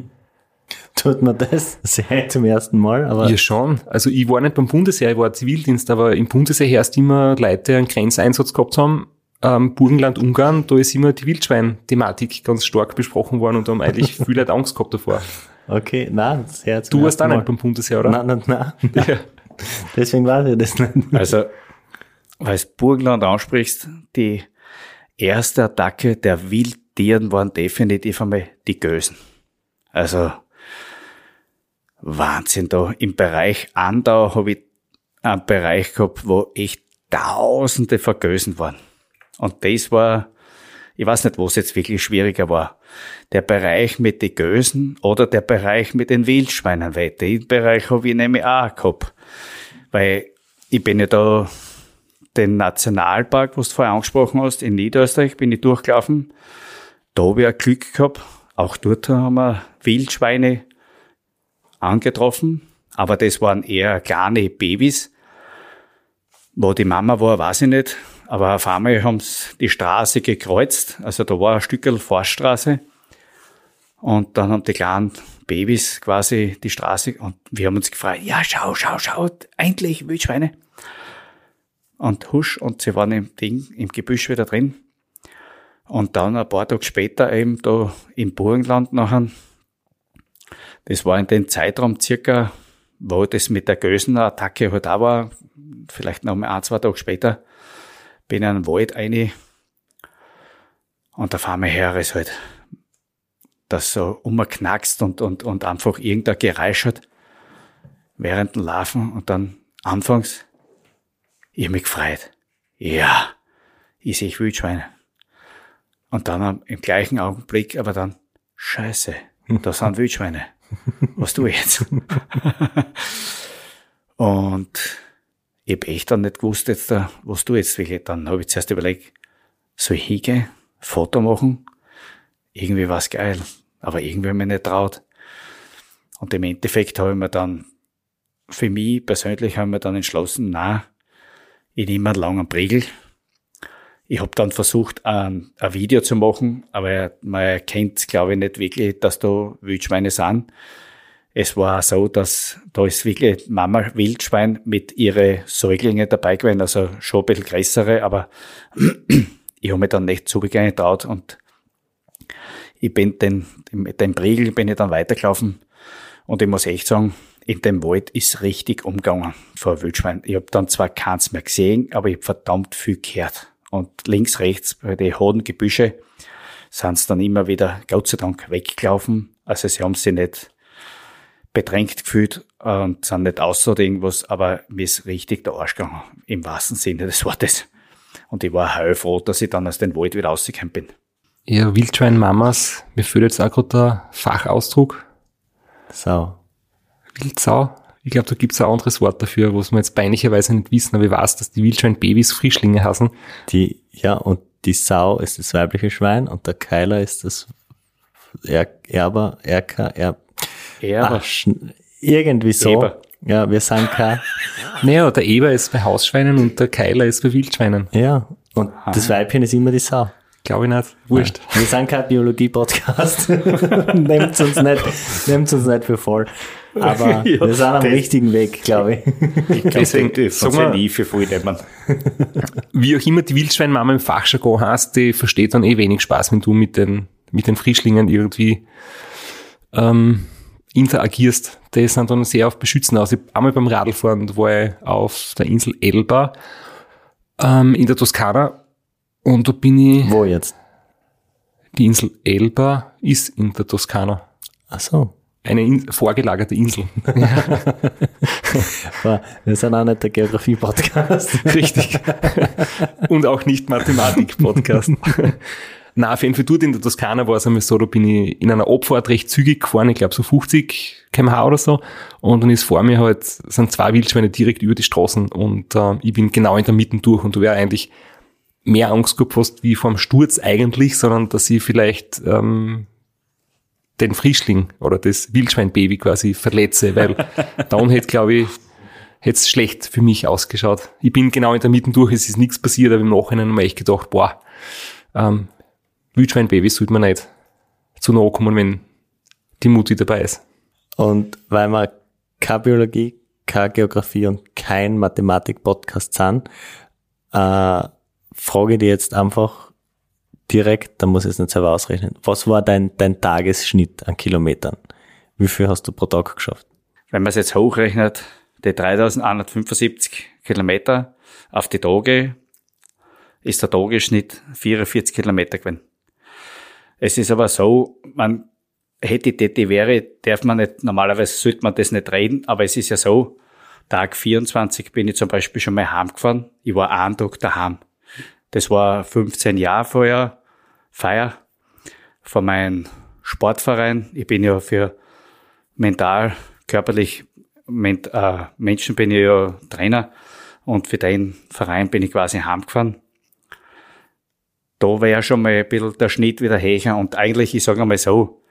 Tut man das? Sehr zum ersten Mal, aber. Ja, schon. Also ich war nicht beim Bundesheer, ich war Zivildienst, aber im Bundesheer herrscht immer Leute, die einen Grenzeinsatz gehabt haben. Burgenland, Ungarn, da ist immer die Wildschwein-Thematik ganz stark besprochen worden und da haben eigentlich viele Leute Angst gehabt davor. Okay, nein, sehr zum Du warst auch ersten Mal. nicht beim Bundesheer, oder? Nein. Ja. Deswegen weiß ich das nicht. Also, weil du Burgenland ansprichst, die erste Attacke der Wildtieren waren definitiv einmal die Gösen. Also, Wahnsinn, da im Bereich Andau habe ich einen Bereich gehabt, wo echt Tausende von Gösen waren. Und das war, ich weiß nicht, was jetzt wirklich schwieriger war. Der Bereich mit den Gösen oder der Bereich mit den Wildschweinen, weil den Bereich habe ich nämlich auch gehabt. Weil ich bin ja da den Nationalpark, was du vorher angesprochen hast, in Niederösterreich bin ich durchgelaufen. Da habe ich ein Glück gehabt. Auch dort haben wir Wildschweine angetroffen, aber das waren eher kleine Babys. Wo die Mama war, weiß ich nicht, aber auf einmal haben sie die Straße gekreuzt, also da war ein Stückel Forststraße und dann haben die kleinen Babys quasi die Straße und wir haben uns gefragt, ja, schau, endlich Wildschweine. Und husch, und sie waren im Gebüsch wieder drin. Und dann ein paar Tage später eben da im Burgenland nachher, das war in dem Zeitraum circa, wo das mit der Gösenattacke halt auch war, vielleicht noch mal 1-2 Tage später, bin in einen Wald rein und auf einmal höre ich halt, dass so umknackst und einfach irgendein Geräusch hat während dem Laufen und dann anfangs, ich hab mich gefreut. Ja, ich sehe Wildschweine. Und dann im gleichen Augenblick, aber dann, Scheiße, da sind Wildschweine. Was tue ich jetzt? Und ich habe echt dann nicht gewusst, jetzt, was du jetzt wirklich. Dann habe ich zuerst überlegt, soll ich hingehen, Foto machen? Irgendwie war es geil, aber irgendwie habe ich mich nicht traut. Und im Endeffekt habe ich mir dann, für mich persönlich habe ich mir dann entschlossen, nein, ich nehme einen langen Pregel. Ich habe dann versucht, ein Video zu machen, aber man erkennt, glaube ich, nicht wirklich, dass da Wildschweine sind. Es war so, dass da ist wirklich Mama Wildschwein mit ihren Säuglingen dabei gewesen, also schon ein bisschen größere, aber ich habe mich dann nicht zugehen getraut und ich bin mit dem Pregel bin ich dann weitergelaufen und ich muss echt sagen, in dem Wald ist richtig umgegangen vor Wildschwein. Ich habe dann zwar keins mehr gesehen, aber ich habe verdammt viel gehört. Und links, rechts bei den hohen Gebüsche sind sie dann immer wieder, Gott sei Dank, weggelaufen. Also sie haben sich nicht bedrängt gefühlt und sind nicht außer oder irgendwas, aber mir ist richtig der Arsch gegangen, im wahrsten Sinne des Wortes. Und ich war heilfroh, dass ich dann aus dem Wald wieder rausgekommen bin. Ja, Wildschwein-Mamas, mir fehlt jetzt auch gerade der Fachausdruck. Sau. Wildsau. Ich glaube, da gibt es ein anderes Wort dafür, was wir jetzt peinlicherweise nicht wissen, aber ich weiß, dass die Wildschwein-Babys Frischlinge heißen. Und die Sau ist das weibliche Schwein und der Keiler ist das Erber. Irgendwie so. Eber. Ja, wir sind kein. Naja, der Eber ist bei Hausschweinen und der Keiler ist bei Wildschweinen. Ja, und das Weibchen ist immer die Sau. Glaube ich nicht. Wurscht. Ja. Wir sind kein Biologie-Podcast. Nehmt uns nicht für voll. Aber Ja, wir sind am richtigen Weg, glaube ich. Deswegen, dürfen wir nie für voll nehmen. Wie auch immer die Wildschweinmama im Fachjargon heißt, die versteht dann wenig Spaß, wenn du mit den Frischlingen irgendwie interagierst. Die sind dann sehr auf Beschützen aus. Ich einmal beim Radlfahren, da war ich auf der Insel Elba in der Toskana und da bin ich... Wo jetzt? Die Insel Elba ist in der Toskana. Ach so. Eine vorgelagerte Insel. Wir sind auch nicht der Geografie-Podcast. Richtig. Und auch nicht Mathematik-Podcast. Nein, auf jeden Fall dort in der Toskana war es einmal so, da bin ich in einer Abfahrt recht zügig gefahren, ich glaube so 50 km/h oder so. Und dann ist vor mir halt, sind 2 Wildschweine direkt über die Straßen und ich bin genau in der Mitte durch und da wäre eigentlich mehr Angst gehabt fast wie vor dem Sturz eigentlich, sondern dass ich vielleicht den Frischling oder das Wildschweinbaby quasi verletze, weil dann hätte, glaube ich, hätte es schlecht für mich ausgeschaut. Ich bin genau in der Mitte durch, es ist nichts passiert, aber im Nachhinein habe ich echt gedacht, boah, Wildschweinbaby sollte man nicht zu nahe kommen, wenn die Mutti dabei ist. Und weil wir keine Biologie, keine Geografie und kein Mathematik-Podcast sind, frage ich dich jetzt einfach direkt, da muss ich es nicht selber ausrechnen. Was war dein Tagesschnitt an Kilometern? Wie viel hast du pro Tag geschafft? Wenn man es jetzt hochrechnet, die 3175 Kilometer auf die Tage, ist der Tagesschnitt 44 Kilometer gewesen. Es ist aber so, man hätte die wäre, darf man nicht, normalerweise sollte man das nicht reden, aber es ist ja so, Tag 24 bin ich zum Beispiel schon mal heimgefahren. Ich war einen Tag daheim. Das war 15 Jahre vorher Feier von meinem Sportverein. Ich bin ja für mental, körperlich Menschen bin ich ja Trainer und für den Verein bin ich quasi heimgefahren. Da war ja schon mal ein bisschen der Schnitt wieder höher und eigentlich, ich sage einmal so,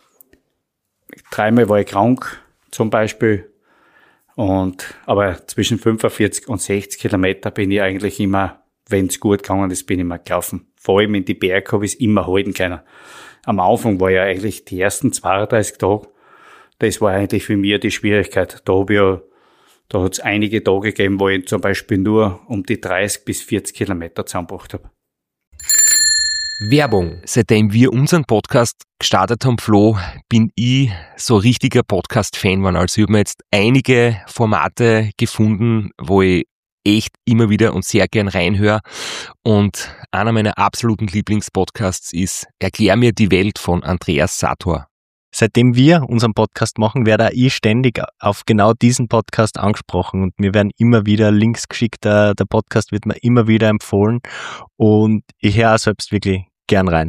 3-mal war ich krank zum Beispiel aber zwischen 45 und 60 Kilometer bin ich eigentlich immer, wenn es gut gegangen ist, bin ich immer gelaufen. Vor allem in die Berge habe ich es immer halten können. Am Anfang war ja eigentlich die ersten 32 Tage, das war eigentlich für mich die Schwierigkeit. Da hat es einige Tage gegeben, wo ich zum Beispiel nur um die 30 bis 40 Kilometer zusammengebracht habe. Werbung. Seitdem wir unseren Podcast gestartet haben, Flo, bin ich so richtiger Podcast-Fan geworden. Also ich habe mir jetzt einige Formate gefunden, wo ich echt immer wieder und sehr gern reinhöre. Und einer meiner absoluten Lieblingspodcasts ist Erklär mir die Welt von Andreas Sator. Seitdem wir unseren Podcast machen, werde ich ständig auf genau diesen Podcast angesprochen und mir werden immer wieder Links geschickt. Der Podcast wird mir immer wieder empfohlen und ich höre auch selbst wirklich gern rein.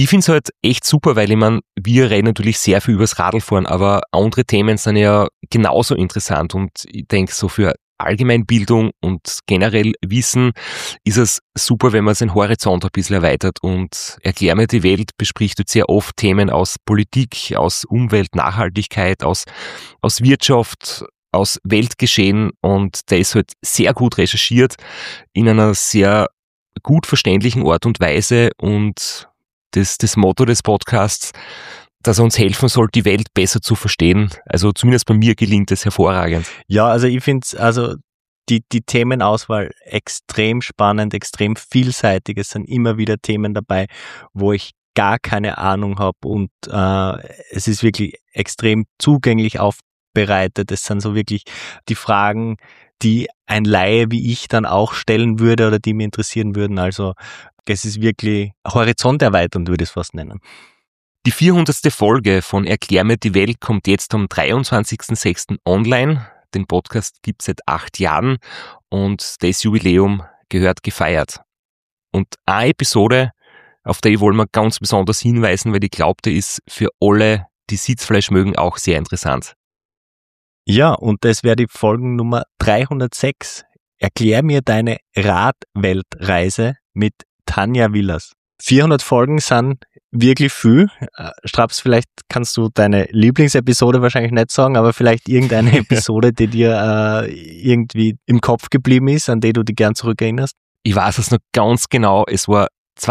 Ich finde es halt echt super, weil ich meine, wir reden natürlich sehr viel übers Radlfahren, aber andere Themen sind ja genauso interessant und ich denke, so für Allgemeinbildung und generell Wissen ist es super, wenn man seinen Horizont ein bisschen erweitert, und Erklär mir die Welt bespricht jetzt sehr oft Themen aus Politik, aus Umwelt, Nachhaltigkeit, aus Wirtschaft, aus Weltgeschehen, und der ist halt sehr gut recherchiert in einer sehr gut verständlichen Art und Weise, und das Motto des Podcasts, dass er uns helfen soll, die Welt besser zu verstehen. Also zumindest bei mir gelingt es hervorragend. Ja, also ich finde es, die Themenauswahl extrem spannend, extrem vielseitig. Es sind immer wieder Themen dabei, wo ich gar keine Ahnung habe, und es ist wirklich extrem zugänglich aufbereitet. Es sind so wirklich die Fragen, die ein Laie wie ich dann auch stellen würde oder die mich interessieren würden. Also es ist wirklich horizonterweiternd, würde ich es fast nennen. Die 400. Folge von Erklär mir die Welt kommt jetzt am 23.06. online. Den Podcast gibt es seit 8 Jahren und das Jubiläum gehört gefeiert. Und eine Episode, auf die wollen wir ganz besonders hinweisen, weil ich glaube, die ist für alle, die Sitzfleisch mögen, auch sehr interessant. Ja, und das wäre die Folgennummer 306. Erklär mir deine Radweltreise mit Tanja Willers. 400 Folgen sind wirklich viel. Straps, vielleicht kannst du deine Lieblingsepisode wahrscheinlich nicht sagen, aber vielleicht irgendeine Episode, die dir irgendwie im Kopf geblieben ist, an die du dich gern zurückerinnerst? Ich weiß es noch ganz genau, es war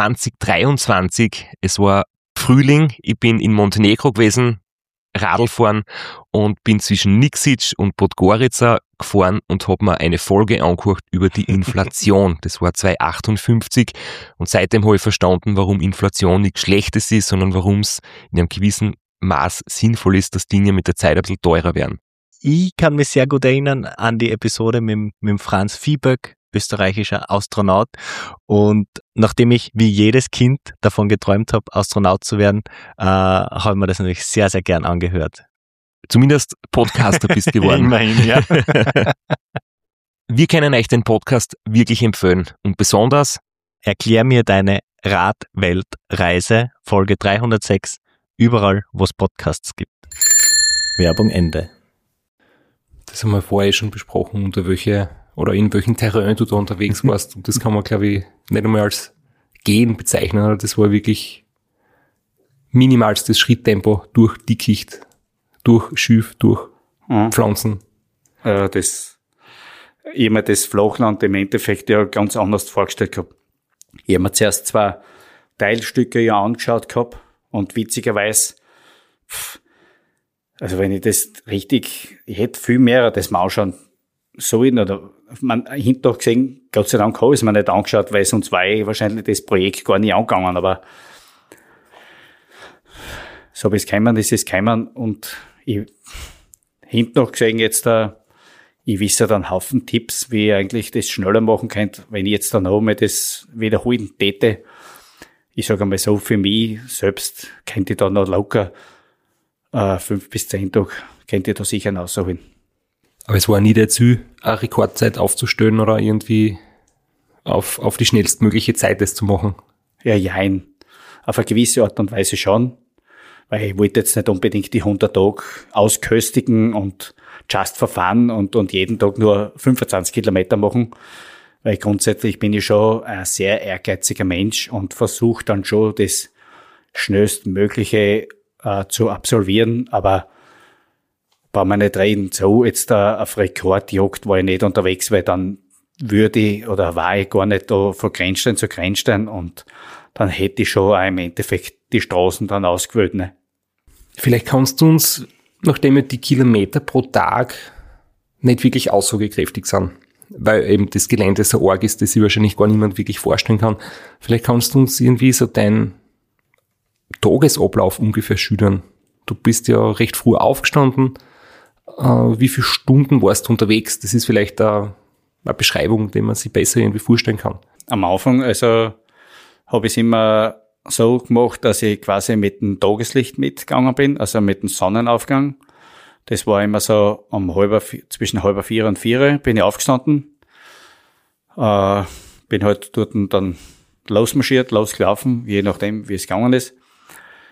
2023, es war Frühling, ich bin in Montenegro gewesen, Radlfahren, und bin zwischen Nikšić und Podgorica gefahren und habe mir eine Folge angehört über die Inflation. Das war 2,58 und seitdem habe ich verstanden, warum Inflation nichts Schlechtes ist, sondern warum es in einem gewissen Maß sinnvoll ist, dass Dinge mit der Zeit ein bisschen teurer werden. Ich kann mich sehr gut erinnern an die Episode mit Franz Viehböck, österreichischer Astronaut, und nachdem ich wie jedes Kind davon geträumt habe, Astronaut zu werden, habe ich mir das natürlich sehr, sehr gern angehört. Zumindest Podcaster bist geworden. Immerhin, ja. Wir können euch den Podcast wirklich empfehlen, und besonders Erklär mir deine Radweltreise, Folge 306, überall, wo es Podcasts gibt. Werbung Ende. das haben wir vorher schon besprochen, unter welche oder in welchem Terrain du da unterwegs warst. Und das kann man, glaube ich, nicht einmal als Gehen bezeichnen. Das war wirklich minimalstes Schritttempo durch Dickicht, durch Schilf, durch Pflanzen. Ich habe mir das Flachland im Endeffekt ja ganz anders vorgestellt gehabt. Ich habe mir zuerst 2 Teilstücke ja angeschaut gehabt und witzigerweise, also wenn ich das richtig, ich hätte viel mehr das mal anschauen sollen, oder man hinterher gesehen, Gott sei Dank habe ich es mir nicht angeschaut, weil sonst war ich wahrscheinlich das Projekt gar nicht angegangen, aber so habe ich es gekommen, das ist gekommen, und ich hinterher gesehen jetzt ich wisse dann einen Haufen Tipps, wie ich eigentlich das schneller machen könnte, wenn ich jetzt dann auch mal das wiederholen täte. Ich sage einmal so, für mich selbst könnte ich da noch locker 5 bis 10 Tage, könnte ich da sicher rausholen. Aber es war nie der Ziel, eine Rekordzeit aufzustellen oder irgendwie auf die schnellstmögliche Zeit das zu machen. Ja, jein. Auf eine gewisse Art und Weise schon. Weil ich wollte jetzt nicht unbedingt die 100 Tage ausköstigen und just for fun und jeden Tag nur 25 Kilometer machen. Weil grundsätzlich bin ich schon ein sehr ehrgeiziger Mensch und versuche dann schon das Schnellstmögliche zu absolvieren. Aber brauchen wir nicht reden, so jetzt auf Rekordjagd war ich nicht unterwegs, weil dann würde ich oder war ich gar nicht da von Grenzstein zu Grenzstein, und dann hätte ich schon auch im Endeffekt die Straßen dann ausgewählt. Ne? Vielleicht kannst du uns, nachdem wir die Kilometer pro Tag nicht wirklich aussagekräftig sind, weil eben das Gelände so arg ist, dass sich wahrscheinlich gar niemand wirklich vorstellen kann, vielleicht kannst du uns irgendwie so deinen Tagesablauf ungefähr schildern. Du bist ja recht früh aufgestanden. Wie viele Stunden warst du unterwegs? Das ist vielleicht eine Beschreibung, die man sich besser irgendwie vorstellen kann. Am Anfang, also habe ich es immer so gemacht, dass ich quasi mit dem Tageslicht mitgegangen bin, also mit dem Sonnenaufgang. Das war immer so zwischen 3:30 und 4 bin ich aufgestanden. Bin halt dort dann losmarschiert, losgelaufen, je nachdem, wie es gegangen ist.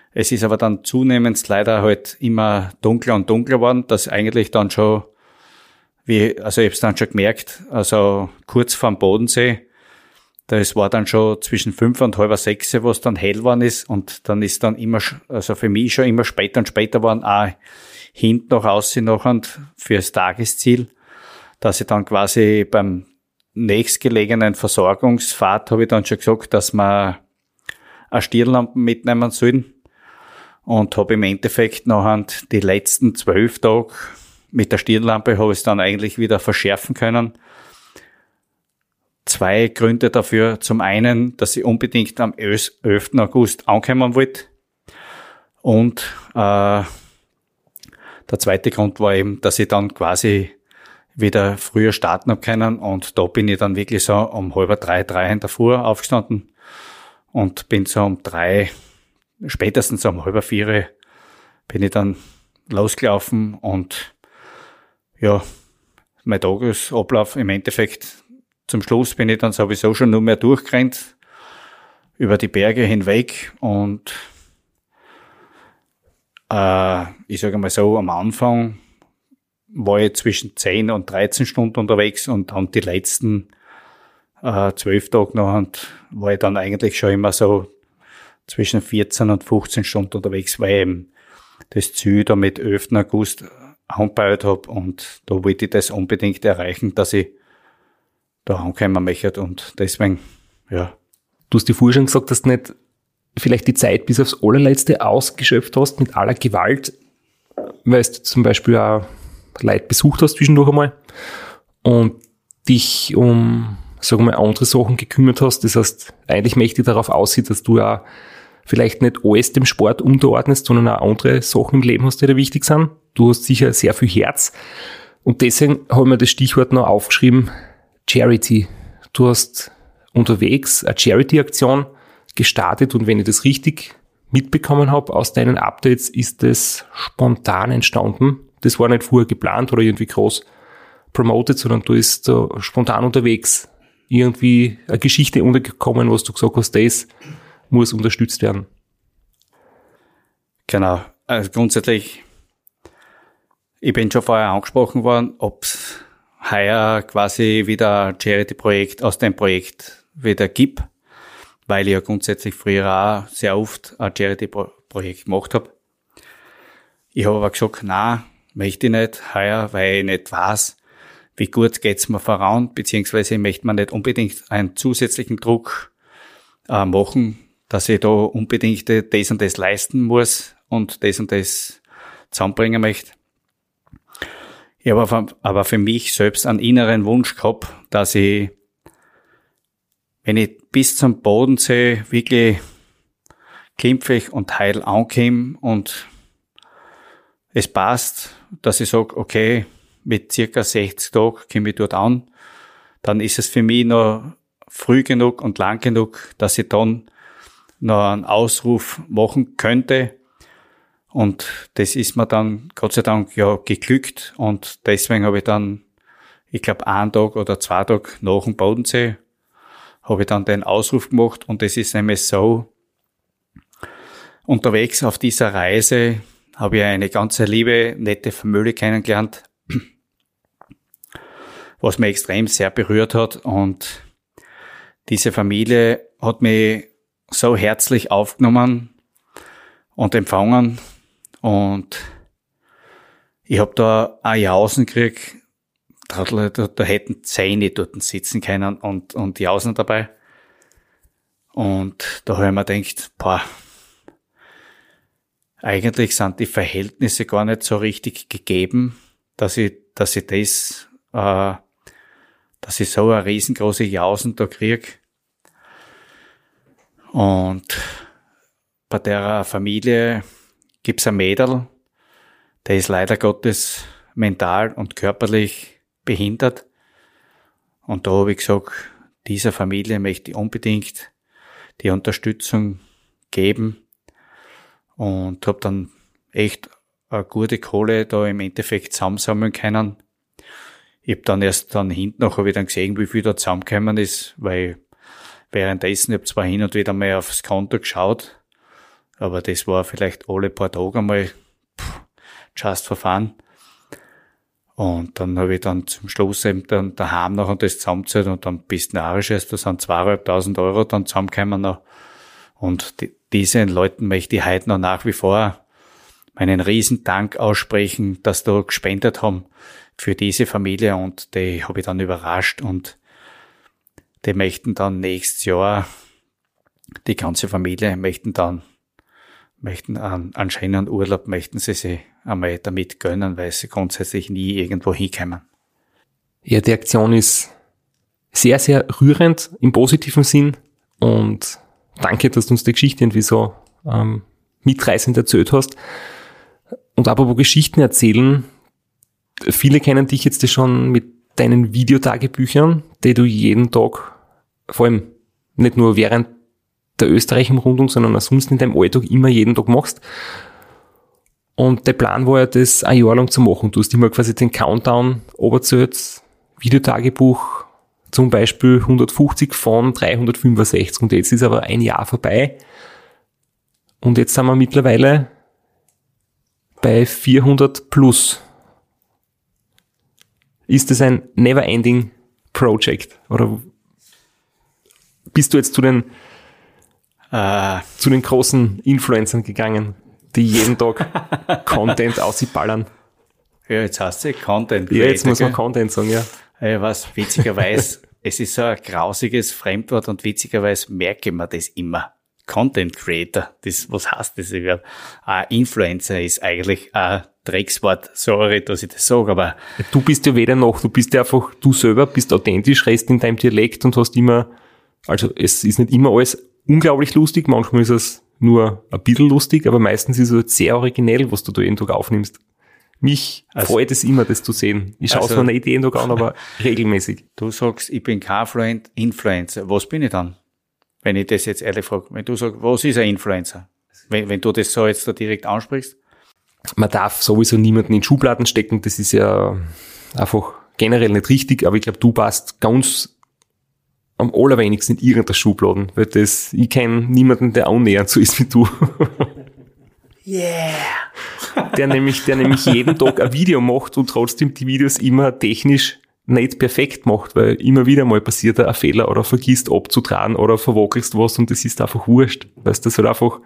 Es ist aber dann zunehmend leider halt immer dunkler und dunkler geworden, dass eigentlich dann schon, also ich habe es dann schon gemerkt, also kurz vorm Bodensee, das war dann schon zwischen 5 und halb 6, wo es dann hell geworden ist, und dann ist dann immer, also für mich schon immer später und später waren auch hinten noch aussehen noch und fürs Tagesziel, dass ich dann quasi beim nächstgelegenen Versorgungsfahrt habe ich dann schon gesagt, dass wir eine Stirnlampe mitnehmen sollen, und habe im Endeffekt nachher die letzten 12 Tage mit der Stirnlampe habe ich es dann eigentlich wieder verschärfen können. 2 Gründe dafür. Zum einen, dass ich unbedingt am 11. August ankommen wollte. Und der zweite Grund war eben, dass ich dann quasi wieder früher starten habe können. Und da bin ich dann wirklich so um 2:30 in der Früh aufgestanden und bin so um 3, spätestens um 3:30 bin ich dann losgelaufen, und ja, mein Tagesablauf im Endeffekt, zum Schluss bin ich dann sowieso schon nur mehr durchgerannt, über die Berge hinweg, und ich sage mal so, am Anfang war ich zwischen 10 und 13 Stunden unterwegs, und dann die letzten 12 Tage noch, und war ich dann eigentlich schon immer so zwischen 14 und 15 Stunden unterwegs, weil ich eben das Ziel da mit 11. August angebaut habe, und da wollte ich das unbedingt erreichen, dass ich da ankommen möchte, und deswegen, ja. Du hast dir vorher schon gesagt, dass du nicht vielleicht die Zeit bis aufs Allerletzte ausgeschöpft hast mit aller Gewalt, weil du zum Beispiel auch Leute besucht hast zwischendurch einmal und dich um, sagen wir mal, andere Sachen gekümmert hast. Das heißt, eigentlich möchte ich darauf aussehen, dass du ja vielleicht nicht alles dem Sport unterordnest, sondern auch andere Sachen im Leben hast, die dir wichtig sind. Du hast sicher sehr viel Herz, und deswegen habe ich mir das Stichwort noch aufgeschrieben, Charity. Du hast unterwegs eine Charity-Aktion gestartet, und wenn ich das richtig mitbekommen habe aus deinen Updates, ist das spontan entstanden. Das war nicht vorher geplant oder irgendwie groß promoted, sondern du bist spontan unterwegs. Irgendwie eine Geschichte untergekommen, was du gesagt hast, das muss unterstützt werden. Genau. Also grundsätzlich, ich bin schon vorher angesprochen worden, ob es heuer quasi wieder ein Charity-Projekt aus dem Projekt wieder gibt, weil ich ja grundsätzlich früher auch sehr oft ein Charity-Projekt gemacht habe. Ich habe aber gesagt, nein, möchte ich nicht heuer, weil ich nicht weiß, wie gut geht's mir voran, beziehungsweise ich möchte mir nicht unbedingt einen zusätzlichen Druck machen, dass ich da unbedingt das und das leisten muss und das zusammenbringen möchte. Ich habe aber für mich selbst einen inneren Wunsch gehabt, dass ich, wenn ich bis zum Bodensee wirklich glimpflich und heil ankomme und es passt, dass ich sage, okay, mit circa 60 Tagen komme ich dort an, dann ist es für mich noch früh genug und lang genug, dass ich dann noch einen Ausruf machen könnte. Und das ist mir dann Gott sei Dank ja geglückt, und deswegen habe ich dann, ich glaube 1 Tag oder 2 Tage nach dem Bodensee, habe ich dann den Ausruf gemacht, und das ist nämlich so, unterwegs auf dieser Reise habe ich eine ganz liebe, nette Familie kennengelernt, was mich extrem sehr berührt hat, und diese Familie hat mich so herzlich aufgenommen und empfangen, und ich habe da ein Jausen gekriegt, da hätten 10 dort sitzen können und Jausen dabei. Und da habe ich mir gedacht, eigentlich sind die Verhältnisse gar nicht so richtig gegeben, dass ich so eine riesengroße Jausen da kriege. Und bei der Familie gibt's ein Mädel, der ist leider Gottes mental und körperlich behindert. Und da habe ich gesagt, dieser Familie möchte ich unbedingt die Unterstützung geben, und habe dann echt eine gute Kohle da im Endeffekt zusammensammeln können. Ich habe dann erst hinten noch wieder gesehen, wie viel da zusammengekommen ist, weil währenddessen, ich habe zwar hin und wieder mal aufs Konto geschaut, Aber das war vielleicht alle paar Tage einmal just for fun. Und dann habe ich dann zum Schluss eben dann daheim noch und das zusammengezählt und dann bist du narrisch, da sind 2.500 Euro dann zusammengekommen noch. Und diesen Leuten möchte ich heute noch nach wie vor meinen riesen Dank aussprechen, dass da gespendet haben für diese Familie, und die habe ich dann überrascht, und die möchten dann nächstes Jahr, die ganze Familie möchten einen schönen Urlaub, möchten sie sich einmal damit gönnen, weil sie grundsätzlich nie irgendwo hinkommen. Ja, die Aktion ist sehr, sehr rührend im positiven Sinn, und danke, dass du uns die Geschichte irgendwie so mitreißend erzählt hast. Und apropos Geschichten erzählen, viele kennen dich jetzt schon mit deinen Videotagebüchern, die du jeden Tag, vor allem nicht nur während der Österreich im Rundung, sondern auch sonst in deinem Alltag immer jeden Tag machst. Und der Plan war ja, das ein Jahr lang zu machen. Du hast immer quasi den Countdown runtergezählt, Videotagebuch, zum Beispiel 150 von 365, und jetzt ist aber ein Jahr vorbei. Und jetzt sind wir mittlerweile bei 400 plus. Ist das ein never-ending Project? Oder bist du jetzt zu den großen Influencern gegangen, die jeden Tag Content ausballern? Ja, jetzt hast du Content. Ja, jetzt muss man Content sagen, ja. Was witzigerweise, es ist so ein grausiges Fremdwort, und witzigerweise merke ich mir das immer. Content Creator, was heißt das überhaupt? Influencer ist eigentlich ein Dreckswort, sorry, dass ich das sage, aber... Du bist ja weder noch, du bist ja einfach, du selber bist authentisch, redest in deinem Dialekt und hast immer, also es ist nicht immer alles unglaublich lustig, manchmal ist es nur ein bisschen lustig, aber meistens ist es sehr originell, was du da jeden Tag aufnimmst. Mich freut es immer, das zu sehen. Ich schaue es mir nicht jeden Tag an, aber regelmäßig. Du sagst, ich bin kein Influencer. Was bin ich dann? Wenn ich das jetzt ehrlich frage. Wenn du sagst, was ist ein Influencer? Wenn du das so jetzt da direkt ansprichst? Man darf sowieso niemanden in Schubladen stecken. Das ist ja einfach generell nicht richtig. Aber ich glaube, du passt ganz am allerwenigsten in irgendeiner Schubladen. Weil ich kenne niemanden, der annähernd so ist wie du. Yeah! Der nämlich jeden Tag ein Video macht und trotzdem die Videos immer technisch nicht perfekt macht, weil immer wieder mal passiert ein Fehler oder vergisst abzutragen oder verwackelst was, und das ist einfach wurscht, weil du das halt einfach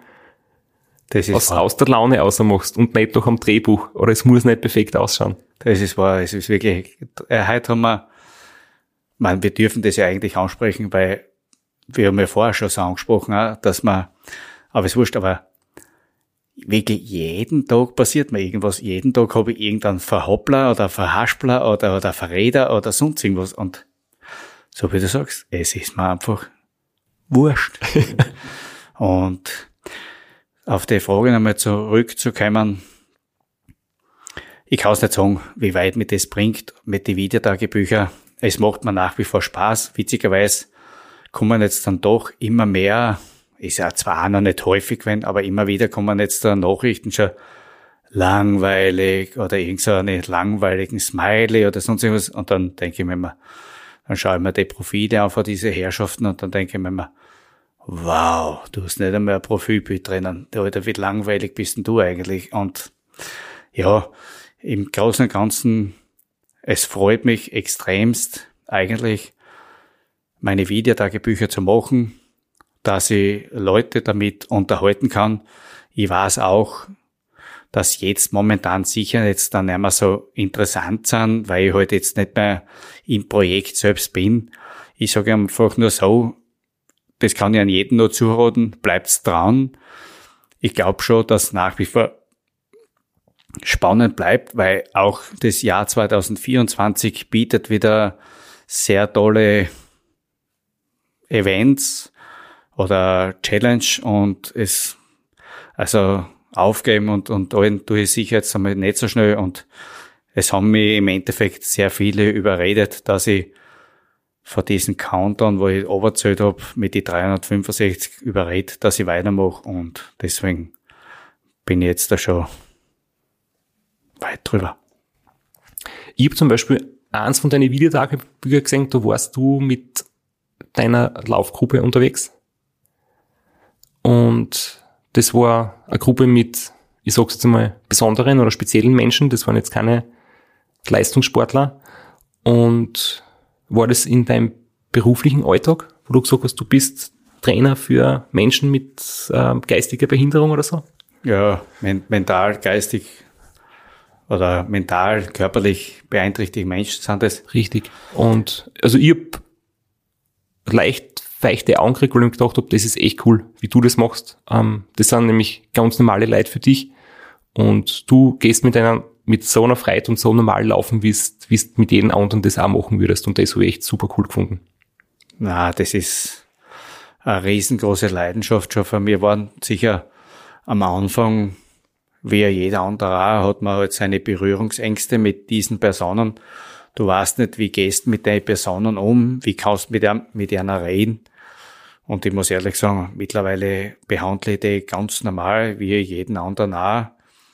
aus der Laune außermachst und nicht noch am Drehbuch, oder es muss nicht perfekt ausschauen. Das ist wahr, es ist wirklich, heute haben wir dürfen das ja eigentlich ansprechen, weil wir haben ja vorher schon so angesprochen, auch, aber es ist wurscht, aber wirklich jeden Tag passiert mir irgendwas. Jeden Tag habe ich irgendeinen Verhoppler oder Verhaspler oder Verräter oder sonst irgendwas. Und so wie du sagst, es ist mir einfach wurscht. Und auf die Frage nochmal zurückzukommen, ich kann es nicht sagen, wie weit mir das bringt mit den Videotagebüchern. Es macht mir nach wie vor Spaß. Witzigerweise kommen jetzt dann doch immer mehr, ist ja zwar auch noch nicht häufig, aber immer wieder kommen jetzt da Nachrichten schon langweilig oder irgend so einen langweiligen Smiley oder sonst irgendwas. Und dann denke ich mir immer, dann schaue ich mir die Profile an von diesen Herrschaften und dann denke ich mir immer, wow, du hast nicht einmal ein Profilbild drinnen. Alter, wie langweilig bist denn du eigentlich? Und ja, im Großen und Ganzen, es freut mich extremst eigentlich, meine Videotagebücher zu machen, dass ich Leute damit unterhalten kann. Ich weiß auch, dass jetzt momentan sicher jetzt dann nicht mehr so interessant sind, weil ich halt jetzt nicht mehr im Projekt selbst bin. Ich sage einfach nur so, das kann ich an jeden nur zuraten, bleibt's dran. Ich glaube schon, dass nach wie vor spannend bleibt, weil auch das Jahr 2024 bietet wieder sehr tolle Events oder Challenge, und aufgeben und allen tue ich sicher jetzt einmal nicht so schnell, und es haben mich im Endeffekt sehr viele überredet, dass ich von diesem Countdown, wo ich runtergezählt habe, mit die 365 überredet, dass ich weitermache, und deswegen bin ich jetzt da schon weit drüber. Ich habe zum Beispiel eins von deinen Videotagebüchern gesehen, da warst du mit deiner Laufgruppe unterwegs. Und das war eine Gruppe mit, ich sag's jetzt einmal, besonderen oder speziellen Menschen. Das waren jetzt keine Leistungssportler. Und war das in deinem beruflichen Alltag, wo du gesagt hast, du bist Trainer für Menschen mit geistiger Behinderung oder so? Ja, mental, geistig oder mental, körperlich beeinträchtigte Menschen sind das. Richtig. Und also ich hab leicht feuchte Augen gekriegt, weil ich mir gedacht habe, das ist echt cool, wie du das machst. Das sind nämlich ganz normale Leute für dich. Und du gehst mit so einer Freude und so normal laufen, wie es mit jedem anderen das auch machen würdest. Und das habe ich echt super cool gefunden. Na, das ist eine riesengroße Leidenschaft schon von mir. Waren sicher am Anfang, wie jeder andere auch, hat man halt seine Berührungsängste mit diesen Personen. Du weißt nicht, wie gehst mit den Personen um, wie kannst du mit einer reden. Und ich muss ehrlich sagen, mittlerweile behandle ich die ganz normal, wie jeden anderen auch.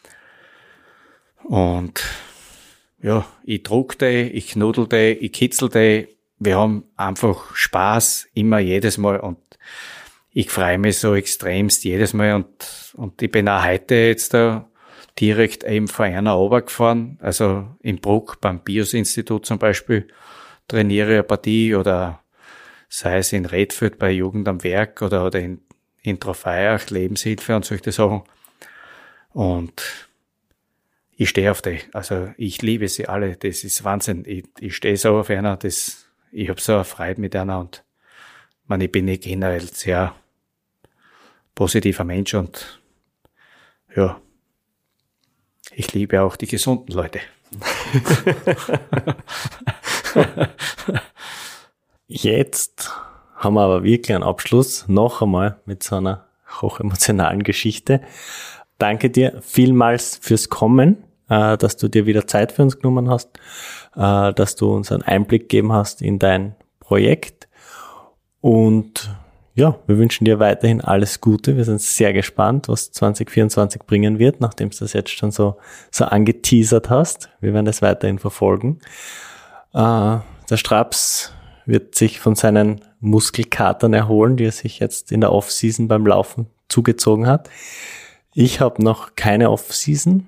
Und ja, ich druck die, ich knuddel die, ich kitzel die. Wir haben einfach Spaß, immer jedes Mal. Und ich freue mich so extremst jedes Mal. Und ich bin auch heute jetzt da direkt eben vor einer runtergefahren. Also in Bruck beim BIOS-Institut zum Beispiel trainiere ich eine Partie oder sei es in Redfeld bei Jugend am Werk oder in Trofeiach, Lebenshilfe und solche Sachen. Und ich stehe auf die. Also ich liebe sie alle. Das ist Wahnsinn. Ich stehe so auf einer. Ich habe so eine Freude mit einer und ich bin nicht generell sehr positiver Mensch und ja, ich liebe auch die gesunden Leute. Jetzt haben wir aber wirklich einen Abschluss, noch einmal mit so einer hochemotionalen Geschichte. Danke dir vielmals fürs Kommen, dass du dir wieder Zeit für uns genommen hast, dass du uns einen Einblick gegeben hast in dein Projekt. Und ja, wir wünschen dir weiterhin alles Gute. Wir sind sehr gespannt, was 2024 bringen wird, nachdem du das jetzt schon so angeteasert hast. Wir werden das weiterhin verfolgen. Der Straps wird sich von seinen Muskelkatern erholen, die er sich jetzt in der Off-Season beim Laufen zugezogen hat. Ich habe noch keine Off-Season.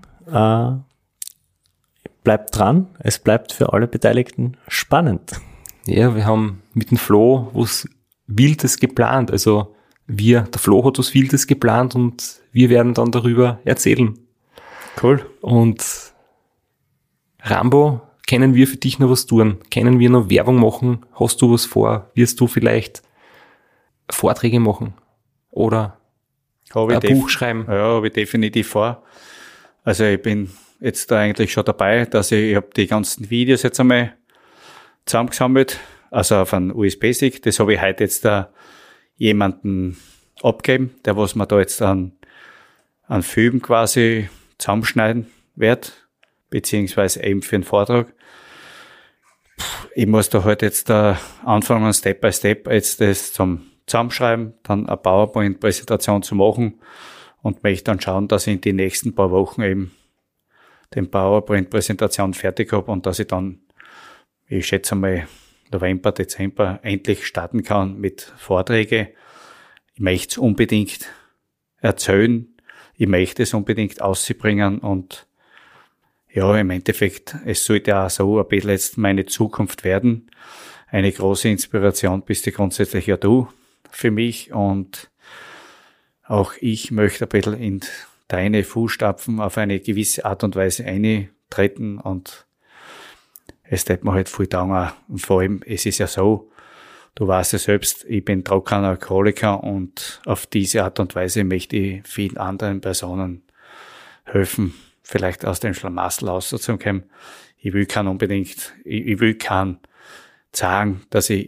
Bleibt dran. Es bleibt für alle Beteiligten spannend. Ja, wir haben mit dem Flo was Wildes geplant. Also der Flo hat was Wildes geplant und wir werden dann darüber erzählen. Cool. Und Rambo, können wir für dich noch was tun? Können wir noch Werbung machen? Hast du was vor? Wirst du vielleicht Vorträge machen? Oder ein Buch schreiben? Ja, habe ich definitiv vor. Also ich bin jetzt da eigentlich schon dabei, dass ich habe die ganzen Videos jetzt einmal zusammengesammelt, also auf einen USB-Stick. Das habe ich heute jetzt da jemanden abgegeben, der was mir da jetzt an Film quasi zusammenschneiden wird, beziehungsweise eben für einen Vortrag. Ich muss da halt jetzt da anfangen, Step by Step jetzt das zum Zusammenschreiben, dann eine PowerPoint-Präsentation zu machen und möchte dann schauen, dass ich in den nächsten paar Wochen eben den PowerPoint-Präsentation fertig habe und dass ich dann, ich schätze mal, November, Dezember endlich starten kann mit Vorträgen. Ich möchte es unbedingt erzählen, ich möchte es unbedingt auszubringen und ja, im Endeffekt, es sollte auch so ein bisschen jetzt meine Zukunft werden. Eine große Inspiration bist du grundsätzlich ja du für mich und auch ich möchte ein bisschen in deine Fußstapfen auf eine gewisse Art und Weise eintreten und es tut mir halt viel danken. Und vor allem, es ist ja so, du weißt ja selbst, ich bin trockener Alkoholiker und auf diese Art und Weise möchte ich vielen anderen Personen helfen, vielleicht aus dem Schlamassel rauszukommen. Ich will kein sagen, dass ich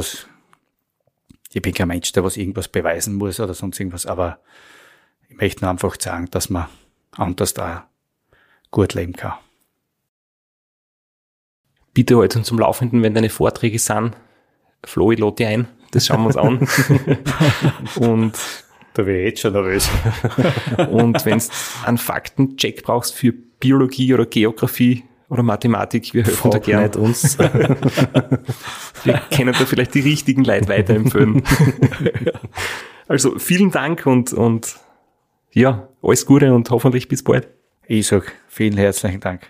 bin kein Mensch, der was irgendwas beweisen muss oder sonst irgendwas, aber ich möchte nur einfach sagen, dass man anders da gut leben kann. Bitte halt uns zum Laufenden, wenn deine Vorträge sind. Flo, ich lade dich ein. Das schauen wir uns an. Und da bin ich jetzt schon nervös. Und wenn du einen Faktencheck brauchst für Biologie oder Geografie oder Mathematik, wir helfen da gerne. Nicht uns. Wir können da vielleicht die richtigen Leute weiterempfehlen. Also vielen Dank und ja, alles Gute und hoffentlich bis bald. Ich sage vielen herzlichen Dank.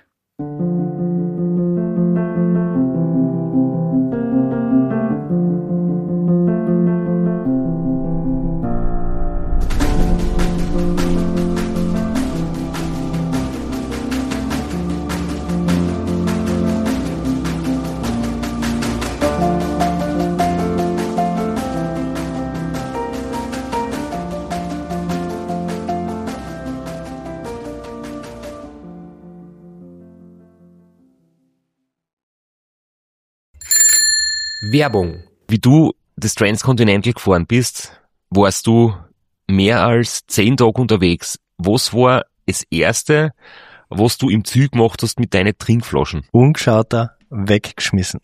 Werbung. Wie du das Transcontinental gefahren bist, warst du mehr als 10 Tage unterwegs. Was war das Erste, was du im Zug gemacht hast mit deinen Trinkflaschen? Ungeschauter, weggeschmissen.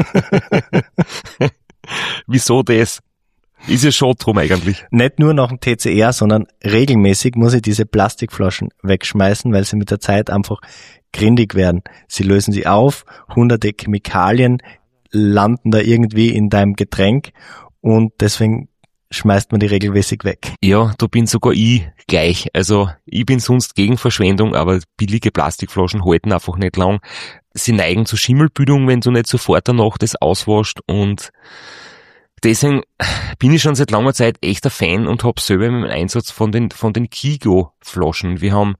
Wieso das? Ist ja schon drum eigentlich. Nicht nur nach dem TCR, sondern regelmäßig muss ich diese Plastikflaschen wegschmeißen, weil sie mit der Zeit einfach grindig werden. Sie lösen sich auf, hunderte Chemikalien landen da irgendwie in deinem Getränk und deswegen schmeißt man die regelmäßig weg. Ja, da bin sogar ich gleich. Also ich bin sonst gegen Verschwendung, aber billige Plastikflaschen halten einfach nicht lang. Sie neigen zur Schimmelbildung, wenn du nicht sofort danach das auswaschst, und deswegen bin ich schon seit langer Zeit echter Fan und habe selber im Einsatz von den Kigo-Flaschen. Wir haben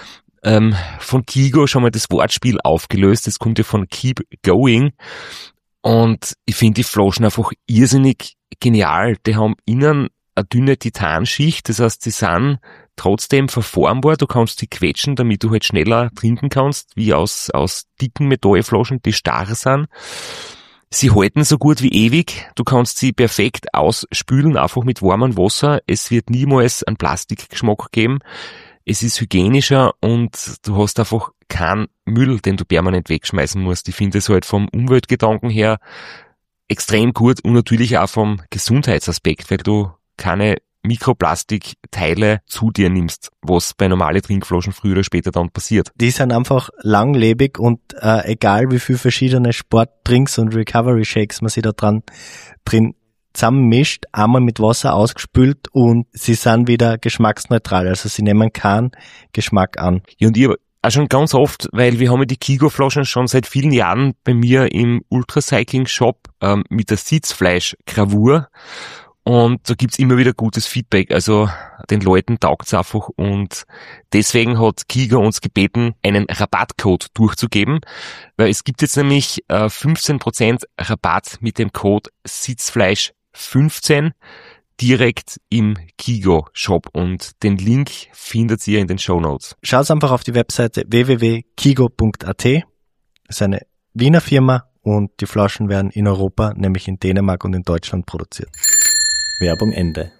von Kigo schon mal das Wortspiel aufgelöst. Das kommt ja von Keep Going. Und ich finde die Flaschen einfach irrsinnig genial. Die haben innen eine dünne Titanschicht, das heißt, sie sind trotzdem verformbar. Du kannst sie quetschen, damit du halt schneller trinken kannst, wie aus dicken Metallflaschen, die starr sind. Sie halten so gut wie ewig. Du kannst sie perfekt ausspülen, einfach mit warmem Wasser. Es wird niemals einen Plastikgeschmack geben. Es ist hygienischer und du hast einfach keinen Müll, den du permanent wegschmeißen musst. Ich finde es halt vom Umweltgedanken her extrem gut und natürlich auch vom Gesundheitsaspekt, weil du keine Mikroplastikteile zu dir nimmst, was bei normalen Trinkflaschen früher oder später dann passiert. Die sind einfach langlebig und egal wie viel verschiedene Sportdrinks und Recovery Shakes man sich da drin zusammenmischt, einmal mit Wasser ausgespült und sie sind wieder geschmacksneutral, also sie nehmen keinen Geschmack an. Ja, und ich auch schon ganz oft, weil wir haben ja die Kigo-Flaschen schon seit vielen Jahren bei mir im Ultracycling-Shop mit der Sitzfleisch-Gravur, und da gibt's immer wieder gutes Feedback, also den Leuten taugt's einfach, und deswegen hat Kigo uns gebeten, einen Rabattcode durchzugeben, weil es gibt jetzt nämlich 15% Rabatt mit dem Code Sitzfleisch15 direkt im Kigo-Shop, und den Link findet ihr in den Shownotes. Schaut einfach auf die Webseite www.kigo.at. Das ist eine Wiener Firma und die Flaschen werden in Europa, nämlich in Dänemark und in Deutschland produziert. Werbung Ende.